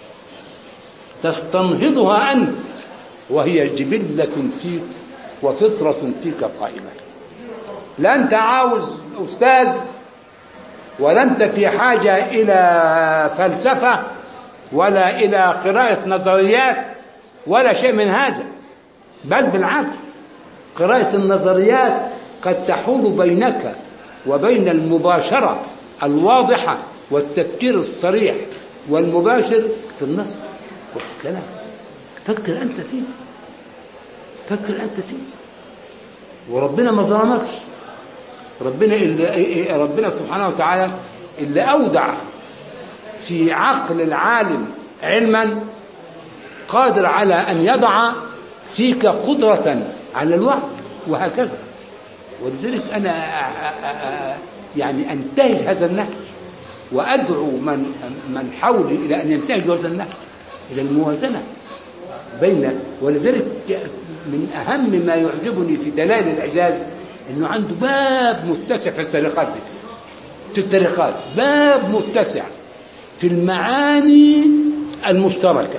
تستنهضها أنت، وهي جبلة فيك وفطرة فيك قائمة. لا أنت عاوز أستاذ ولا أنت في حاجة إلى فلسفة ولا إلى قراءة نظريات ولا شيء من هذا، بل بالعكس، قراءة النظريات قد تحول بينك وبين المباشرة الواضحة والتفكير الصريح والمباشر في النص وفي الكلام. فكر أنت فيه، فكر أنت فيه. وربنا ما ظلمكش، ربنا اللي ربنا سبحانه وتعالى اللي أودع في عقل العالم علما قادر على أن يضع فيك قدرة على الوعي، وهكذا. ولذلك أنا يعني أنتهج هذا النهج وأدعو من من حولي إلى أن ينتهجوا هذا النهج، إلى الموازنة بين. ولذلك من أهم ما يعجبني في دلائل الإعجاز إنه عنده باب متسع في السرقات، في السرقات باب متسع في المعاني المشتركة،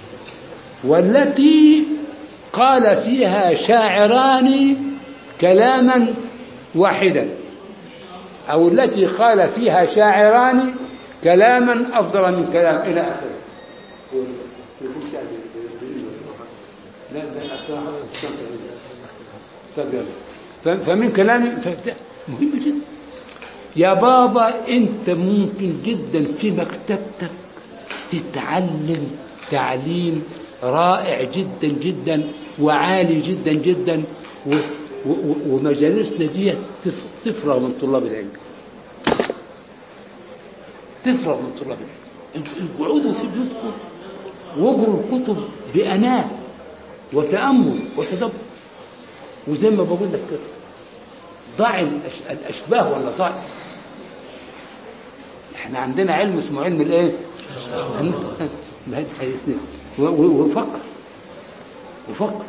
والتي قال فيها شاعران كلاما واحدا، أو التي قال فيها شاعران كلاما أفضل من كلام إلى آخره. لا لا أصلا فمن كلامي مهم جدا يا بابا. أنت ممكن جدا في مكتبتك تتعلم تعليم رائع جدا جدا وعالي جدا جدا، ومجالسنا دي تفرغ من طلاب العلم، تفرغ من طلاب العلم. اقعدوا في بيوتكم واقروا الكتب بأناة وتأمل وتدبر، وزي ما بقول لك كده ضع الأشباه والنصائح. احنا عندنا علم اسمه علم الايه؟ وفكر وفكر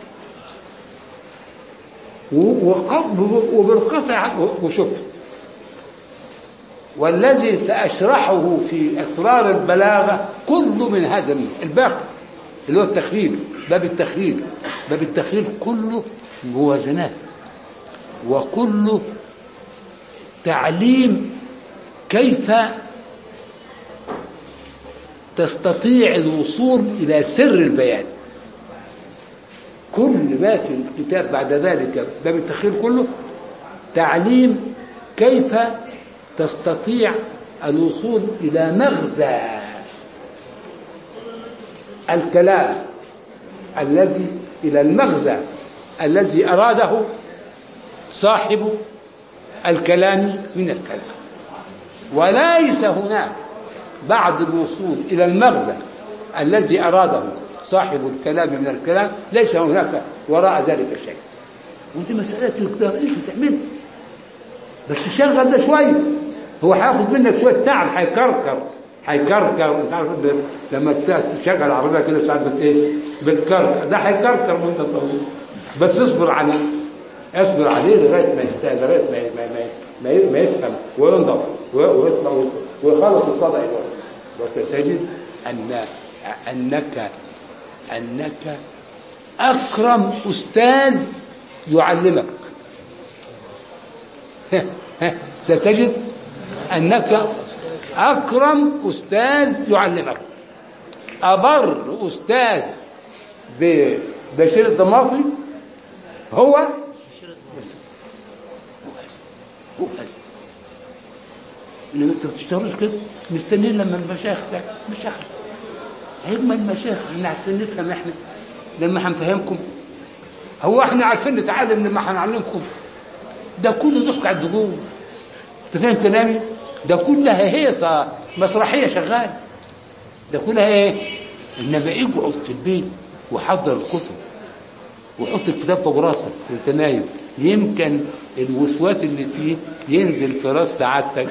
وبالقطع وشفت. والذي سأشرحه في أسرار البلاغة كله من هذا الباقي اللي هو التخيل، باب التخيل. باب التخيل كله موازنات وكله تعليم كيف تستطيع الوصول إلى سر البيان. كل ما في الكتاب بعد ذلك باب التخيل كله تعليم كيف تستطيع الوصول إلى مغزى الكلام الذي إلى المغزى الذي أراده صاحب الكلام من الكلام. وليس هناك بعد الوصول إلى المغزى الذي أراده صاحب الكلام من الكلام ليس هناك وراء ذلك شيء. ودي مسألة تقدر إيش تعمل، بس شغل ده شوية. هو هياخد منك شوية تعب، هيكركر هيكركر انت عارف لما تشغل العربية كده ساعات بت ايه بتكركر، ده هيكركر وانت طويل، بس اصبر عليه اصبر عليه لغاية ما يستاهل، لغاية ما ما ما, ما يفهم وينضف ويطلع ويخلص الصدى الوقت. وستجد أن أنك أنك أكرم أستاذ يعلمك. ستجد أنك أكرم أستاذ يعلمك. أبر أستاذ ببشير الضماطي هو هو هذا. إنما أنت بتشتغلش كده مستنين لما المشايخ مشايخ هيجمع المشايخ. احنا عارفين نفهم، احنا لما هنفهمكم. هو احنا عارفين نتعلم لما هنعلمكم؟ ده كله ضحك على الدجول. انت فاهم كلامي؟ ده كلها هيصه مسرحيه شغال، ده كلها ايه؟ انما اقعد في البيت وحضر الكتب وحط الكتاب فوق راسك وانت نايم، يمكن الوسواس اللي فيه ينزل في راس سعادتك.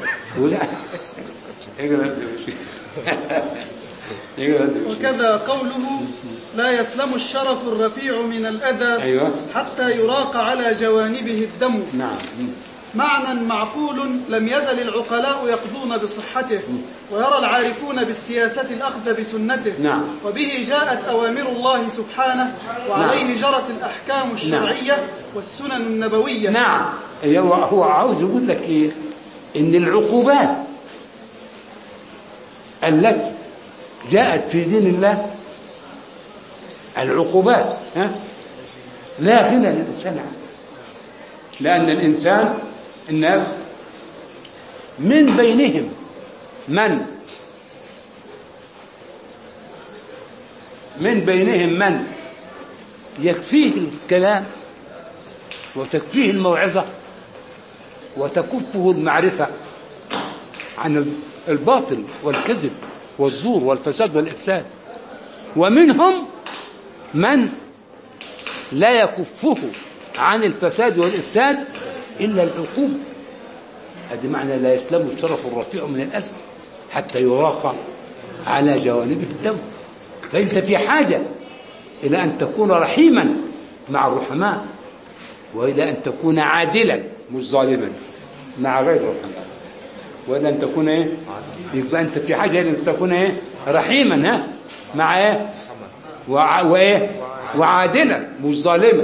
وكذا قوله لا يسلم الشرف الرفيع من الأذى أيوة. حتى يراق على جوانبه الدم. نعم. معنى معقول لم يزل العقلاء يقضون بصحته، ويرى العارفون بالسياسة الأخذ بسنته. نعم. وبه جاءت أوامر الله سبحانه، وعليه نعم. جرت الأحكام الشرعية نعم. والسنن النبوية. نعم. هو عاوز يقول لك إيه؟ إن العقوبات التي جاءت في دين الله، العقوبات ها لا غنى للإنسان عنها، لأن الإنسان الناس من بينهم من من بينهم من يكفيه الكلام وتكفيه الموعظة وتكفه المعرفة عن الباطل والكذب والزور والفساد والإفساد، ومنهم من لا يكفه عن الفساد والإفساد إلا العقوبة. هذا معنى لا يسلم الشرف الرفيع من الأذى حتى يراق على جوانبه الدم. فأنت في حاجة إلى أن تكون رحيما مع الرحماء، وإلى أن تكون عادلا مش ظالما مع غير الرحماء، وإلى أن تكون إيه؟ يبقى أنت في حاجة إلى أن تكون إيه؟ رحيما ها مع إيه؟ وع... وإيه؟ وعادلا مش ظالما.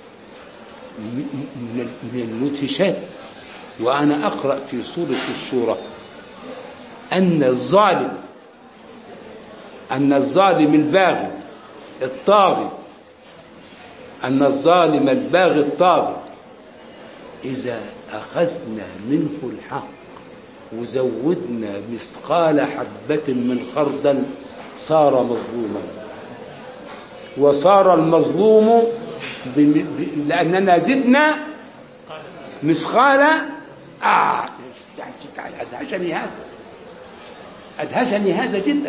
من المدهشات وأنا أقرأ في سورة الشورى أن الظالم أن الظالم الباغي الطاغي أن الظالم الباغي الطاغي إذا أخذنا منه الحق وزودنا مثقال حبة من خردل صار مظلوما، وصار المظلوم بم... ب... لأننا زدنا مثقال. آه أدهشني هذا، أدهشني هذا جدا.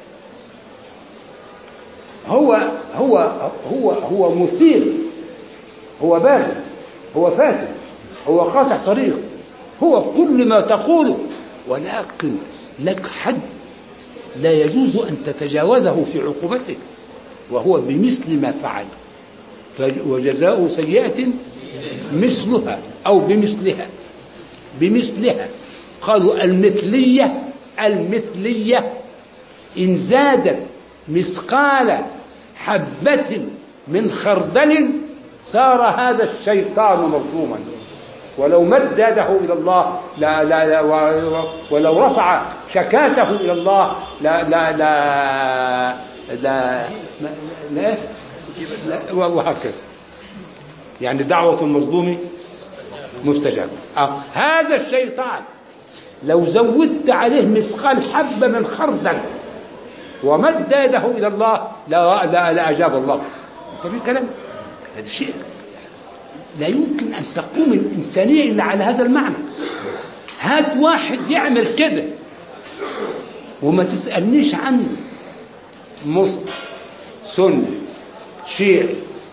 هو هو هو هو مثير، هو باغي، هو فاسد، هو قاطع طريق، هو كل ما تقوله، ولكن لك حد لا يجوز أن تتجاوزه في عقوبته، وهو بمثل ما فعل. وجزاء سيئة مثلها أو بمثلها، بمثلها. قالوا المثلية، المثلية إن زادت مثقال حبة من خردل صار هذا الشيطان مظلوما، ولو مد يده إلى الله لا لا, لا ولو رفع شكاته إلى الله لا لا لا لا, لا, لا وهكذا. يعني دعوة المظلوم مستجابة. آه. هذا الشيطان لو زودت عليه مثقال حبة من خردل ومد يده إلى الله لا, لا, لا أجاب الله. طب الكلام هذا شيء لا يمكن أن تقوم الإنسانية إلا على هذا المعنى. هات واحد يعمل كده وما تسألنيش عنه، مسلم سني شيعي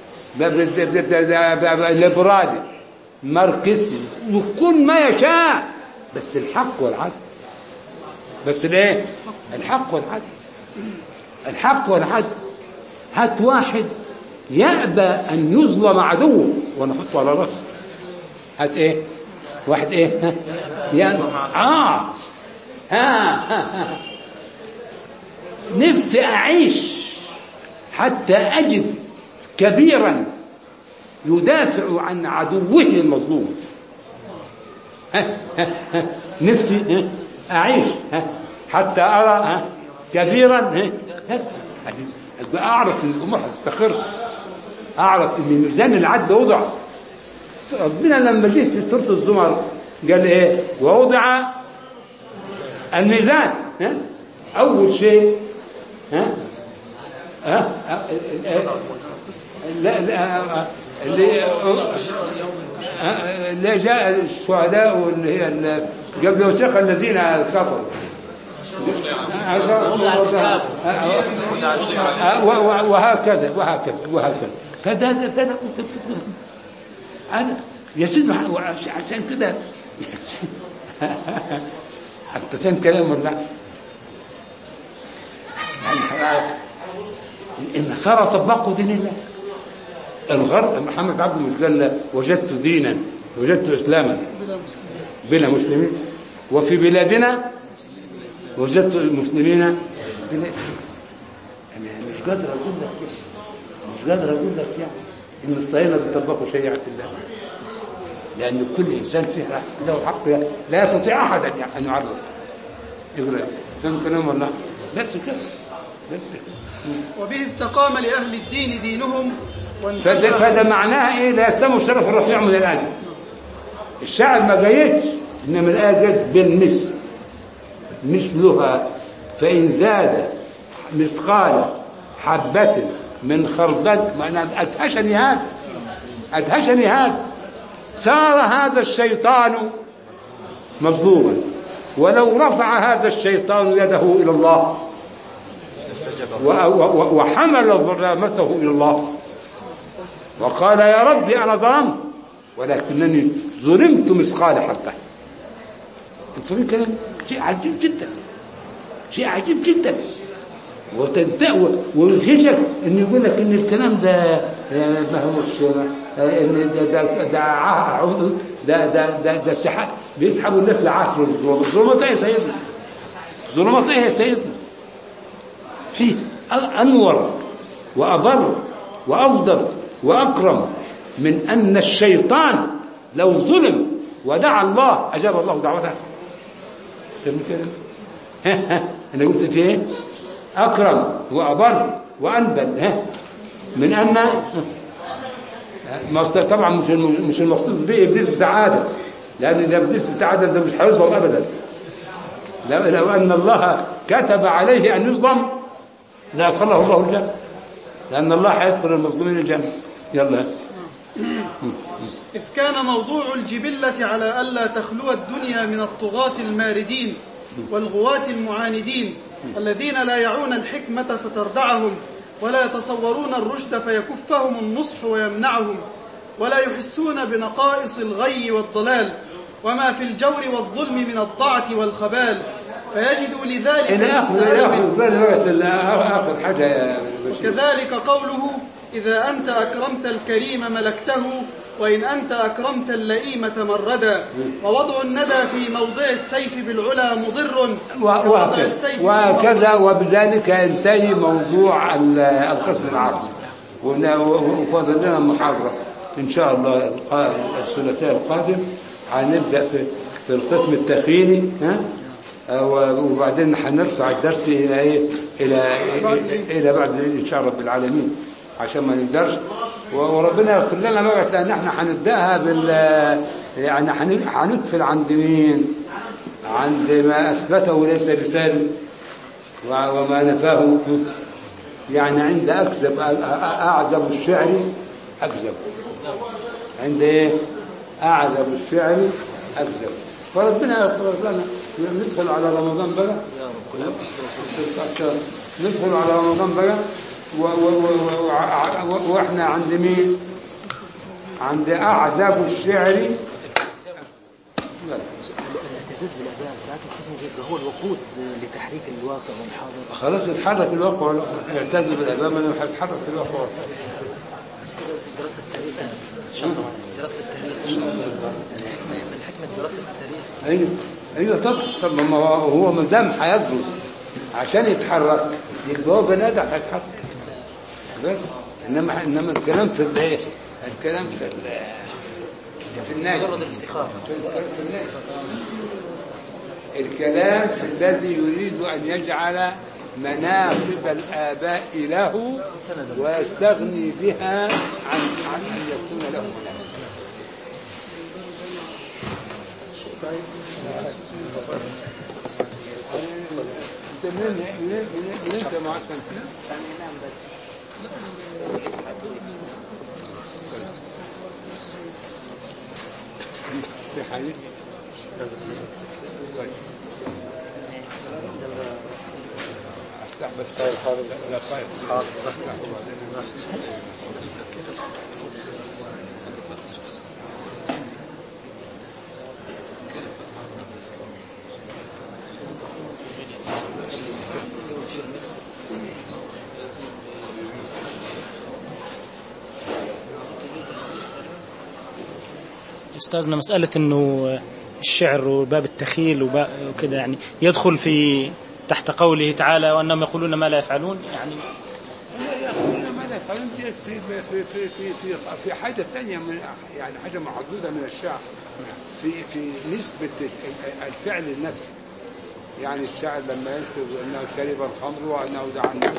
ليبرالي ماركسي وكل ما يشاء، بس الحق والعدل. بس ليه؟ الحق والعدل، الحق والعدل. هات واحد يأبى أن يظلم عدوه ونحطه على رأسه. هات إيه؟ واحد إيه؟ يعني آه ها ها ها نفسي أعيش حتى أجد كبيرا يدافع عن عدوه المظلوم. ها ها ها نفسي أعيش حتى أرى كبيرا بس أعرف أن الأمور هتستقر، أعرف أن ميزان العدل وضع. ربنا لما جيت في سورة الزمر قال إيه؟ ووضع الميزان. ها؟ أول شيء ها ها لا لا اللي اللي جاء الشهداء واللي هي قبل وثيق الذين كفروا وهكذا وهكذا وهكذا. فده ده انا كنت انا يا سيدي عشان كده حتى كان كلام ولا النصارى طبقوا دين الله. الغرب محمد عبد المجلل وجدت دينا، وجدت اسلاما بلا مسلمين، وفي بلادنا وجدت المسلمين. انا مش قادر اقول لك كده، مش قادر اقول لك يعني ان الصهاينه بيطبقوا شريعه الله، لان كل انسان فيه له حق لا يستطيع احد ان يعرض. يقول فهم كلام ولا بس كده بس كده. وبه استقام لاهل الدين دينهم. فده, فده معناها ايه؟ لا يستمر الشرف الرفيع من الازل. الشاعر ما جايتش انما الايه جت بالمثل، مثلها فإن زاد مثقال حبة من خردل. معنى أدهشني هذا، أدهشني هذا. صار هذا الشيطان مظلوما، ولو رفع هذا الشيطان يده إلى الله وحمل ظلامته إلى الله وقال يا ربي أنا ظلمت ولكنني ظلمت مثقال حبة. انتم كلام شيء عجيب جدا، شيء عجيب جدا. وتنتهي ويدهشك ان يقول لك ان الكلام ده ما هوش ان ده ده ده ده ده ده سحاب بيسحبوا الناس لعصر الظلمات. ايه يا سيدنا؟ الظلمات ايه يا سيدنا؟ في انور وابر وافضل واكرم من ان الشيطان لو ظلم ودعا الله اجاب الله دعوته. أنا قلت في إيه؟ أكرم وأبر وأنبل من أن ما طبعا مش مش المقصود به ابليس بتاع ادم، لان ده ابليس بتاع ادم ده مش هيظلم ابدا. لو ان الله كتب عليه ان يظلم لادخله الله الجنه، لان الله هيدخل المظلومين الجنه. يلا. إذ كان موضوع الجبلة على ألا تخلو الدنيا من الطغاة الماردين والغواة المعاندين الذين لا يعون الحكمة فتردعهم، ولا يتصورون الرشد فيكفهم النصح ويمنعهم، ولا يحسون بنقائص الغي والضلال وما في الجور والظلم من الضعة والخبال، فيجدوا لذلك آخر حاجة. وكذلك قوله: إذا أنت أكرمت الكريم ملكته، وإن أنت أكرمت اللئيم تمردا، ووضع الندى في موضع السيف بالعلا مضر كوضع السيف. وكذا. وبذلك ينتهي موضوع القسم العرضي، وفضل لنا محاضرة إن شاء الله الثلاثاء القادم هنبدأ في في القسم التخيلي، ها، وبعدين هنرفع الدرس إلى إيه؟ إلى إلى بعد إن شاء الله رب العالمين عشان ما نقدرش، وربنا يغفر لنا بقى، لأن احنا هنبدأها بال يعني هنقفل عند مين؟ عند ما أثبته ليس بسالب وما نفاه، يعني عند أكذب أعذب الشعر أكذب، عند إيه؟ أعذب الشعر أكذب. فربنا يغفر لنا. ندخل على رمضان بقى، ندخل على رمضان بقى واحنا عند مين؟ عند أعذب الشعر. الاعتزاز بالأداء ساعات يستثني هو الوقود لتحريك الواقع والحاضر. خلاص اتحرك الواقع، اعتز بالأداء ما هيتحرك في الواقع. دراسة التاريخ إن شاء الله، دراسة التاريخ من حكمة دراسة التاريخ. أيوه أيوه طبعا طبعا، ما هو ما دام هيدرس عشان يتحرك يبقى هو بني آدم هيتحرك بس. إنما إنما الكلام في الإيه؟ الكلام في في النادي مجرد الافتخار في النادي. الكلام في الذي يريد أن يجعل مناقب الآباء له ويستغني بها عن عن أن يكون له مناقب. انت منين منين منين انت معسل في حاجه افتح بس لا خايف أستاذنا مسألة إنه الشعر وباب التخيل وكذا يعني يدخل في تحت قوله تعالى وأنهم يقولون ما لا يفعلون، يعني ما لا يفعلون في في في في في في حاجة ثانية من يعني حاجة محدودة من الشعر في في نسبة الفعل النفسي. يعني الشاعر لما ينسب أنه شرب الخمر وأنه دعا الناس.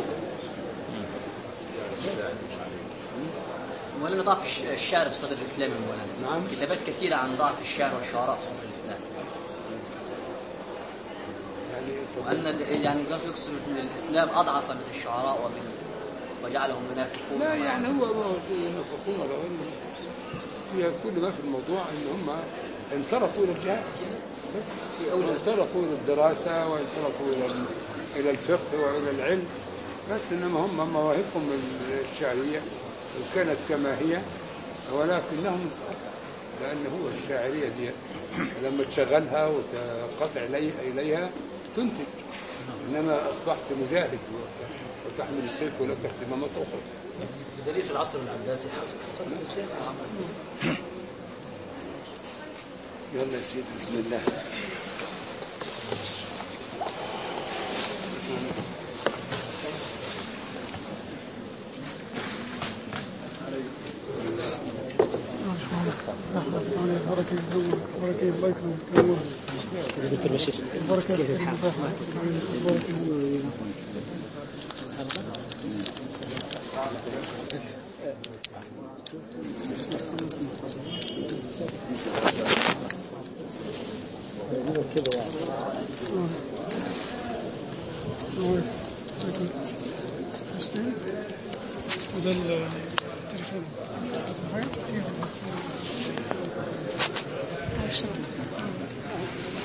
مولانا ضعف الشعر في الصدر الإسلامي مولانا. نعم. كتابات كثيرة عن ضعف الشعر والشعراء في الصدر الإسلامي. وأن يعني يقصد أن الإسلام أضعف من الشعراء ومن وجعلهم منافقون. لا يعني هو منافقون ولا هي كل ما في الموضوع إن هم انصرفوا إلى الجهاد، وانصرفوا إلى الدراسة وانصرفوا إلى إلى الفقه وإلى العلم بس. إنما هم مواهبهم الشعرية وكانت كما هي، ولكنهم انصرفوا لأن هو الشاعرية دي لما تشغلها وتقطع إليها تنتج. إنما أصبحت مجاهد وتحمل السيف ولك اهتمامات أخرى. بدليل في العصر العباسي حصل. يلا يا سيدي بسم الله. بركة الزوج بركة الله يكرمك تسوى دكتور بشير بركة بركة كده يعني. السلام عليكم. وده التليفون. بس حاجة؟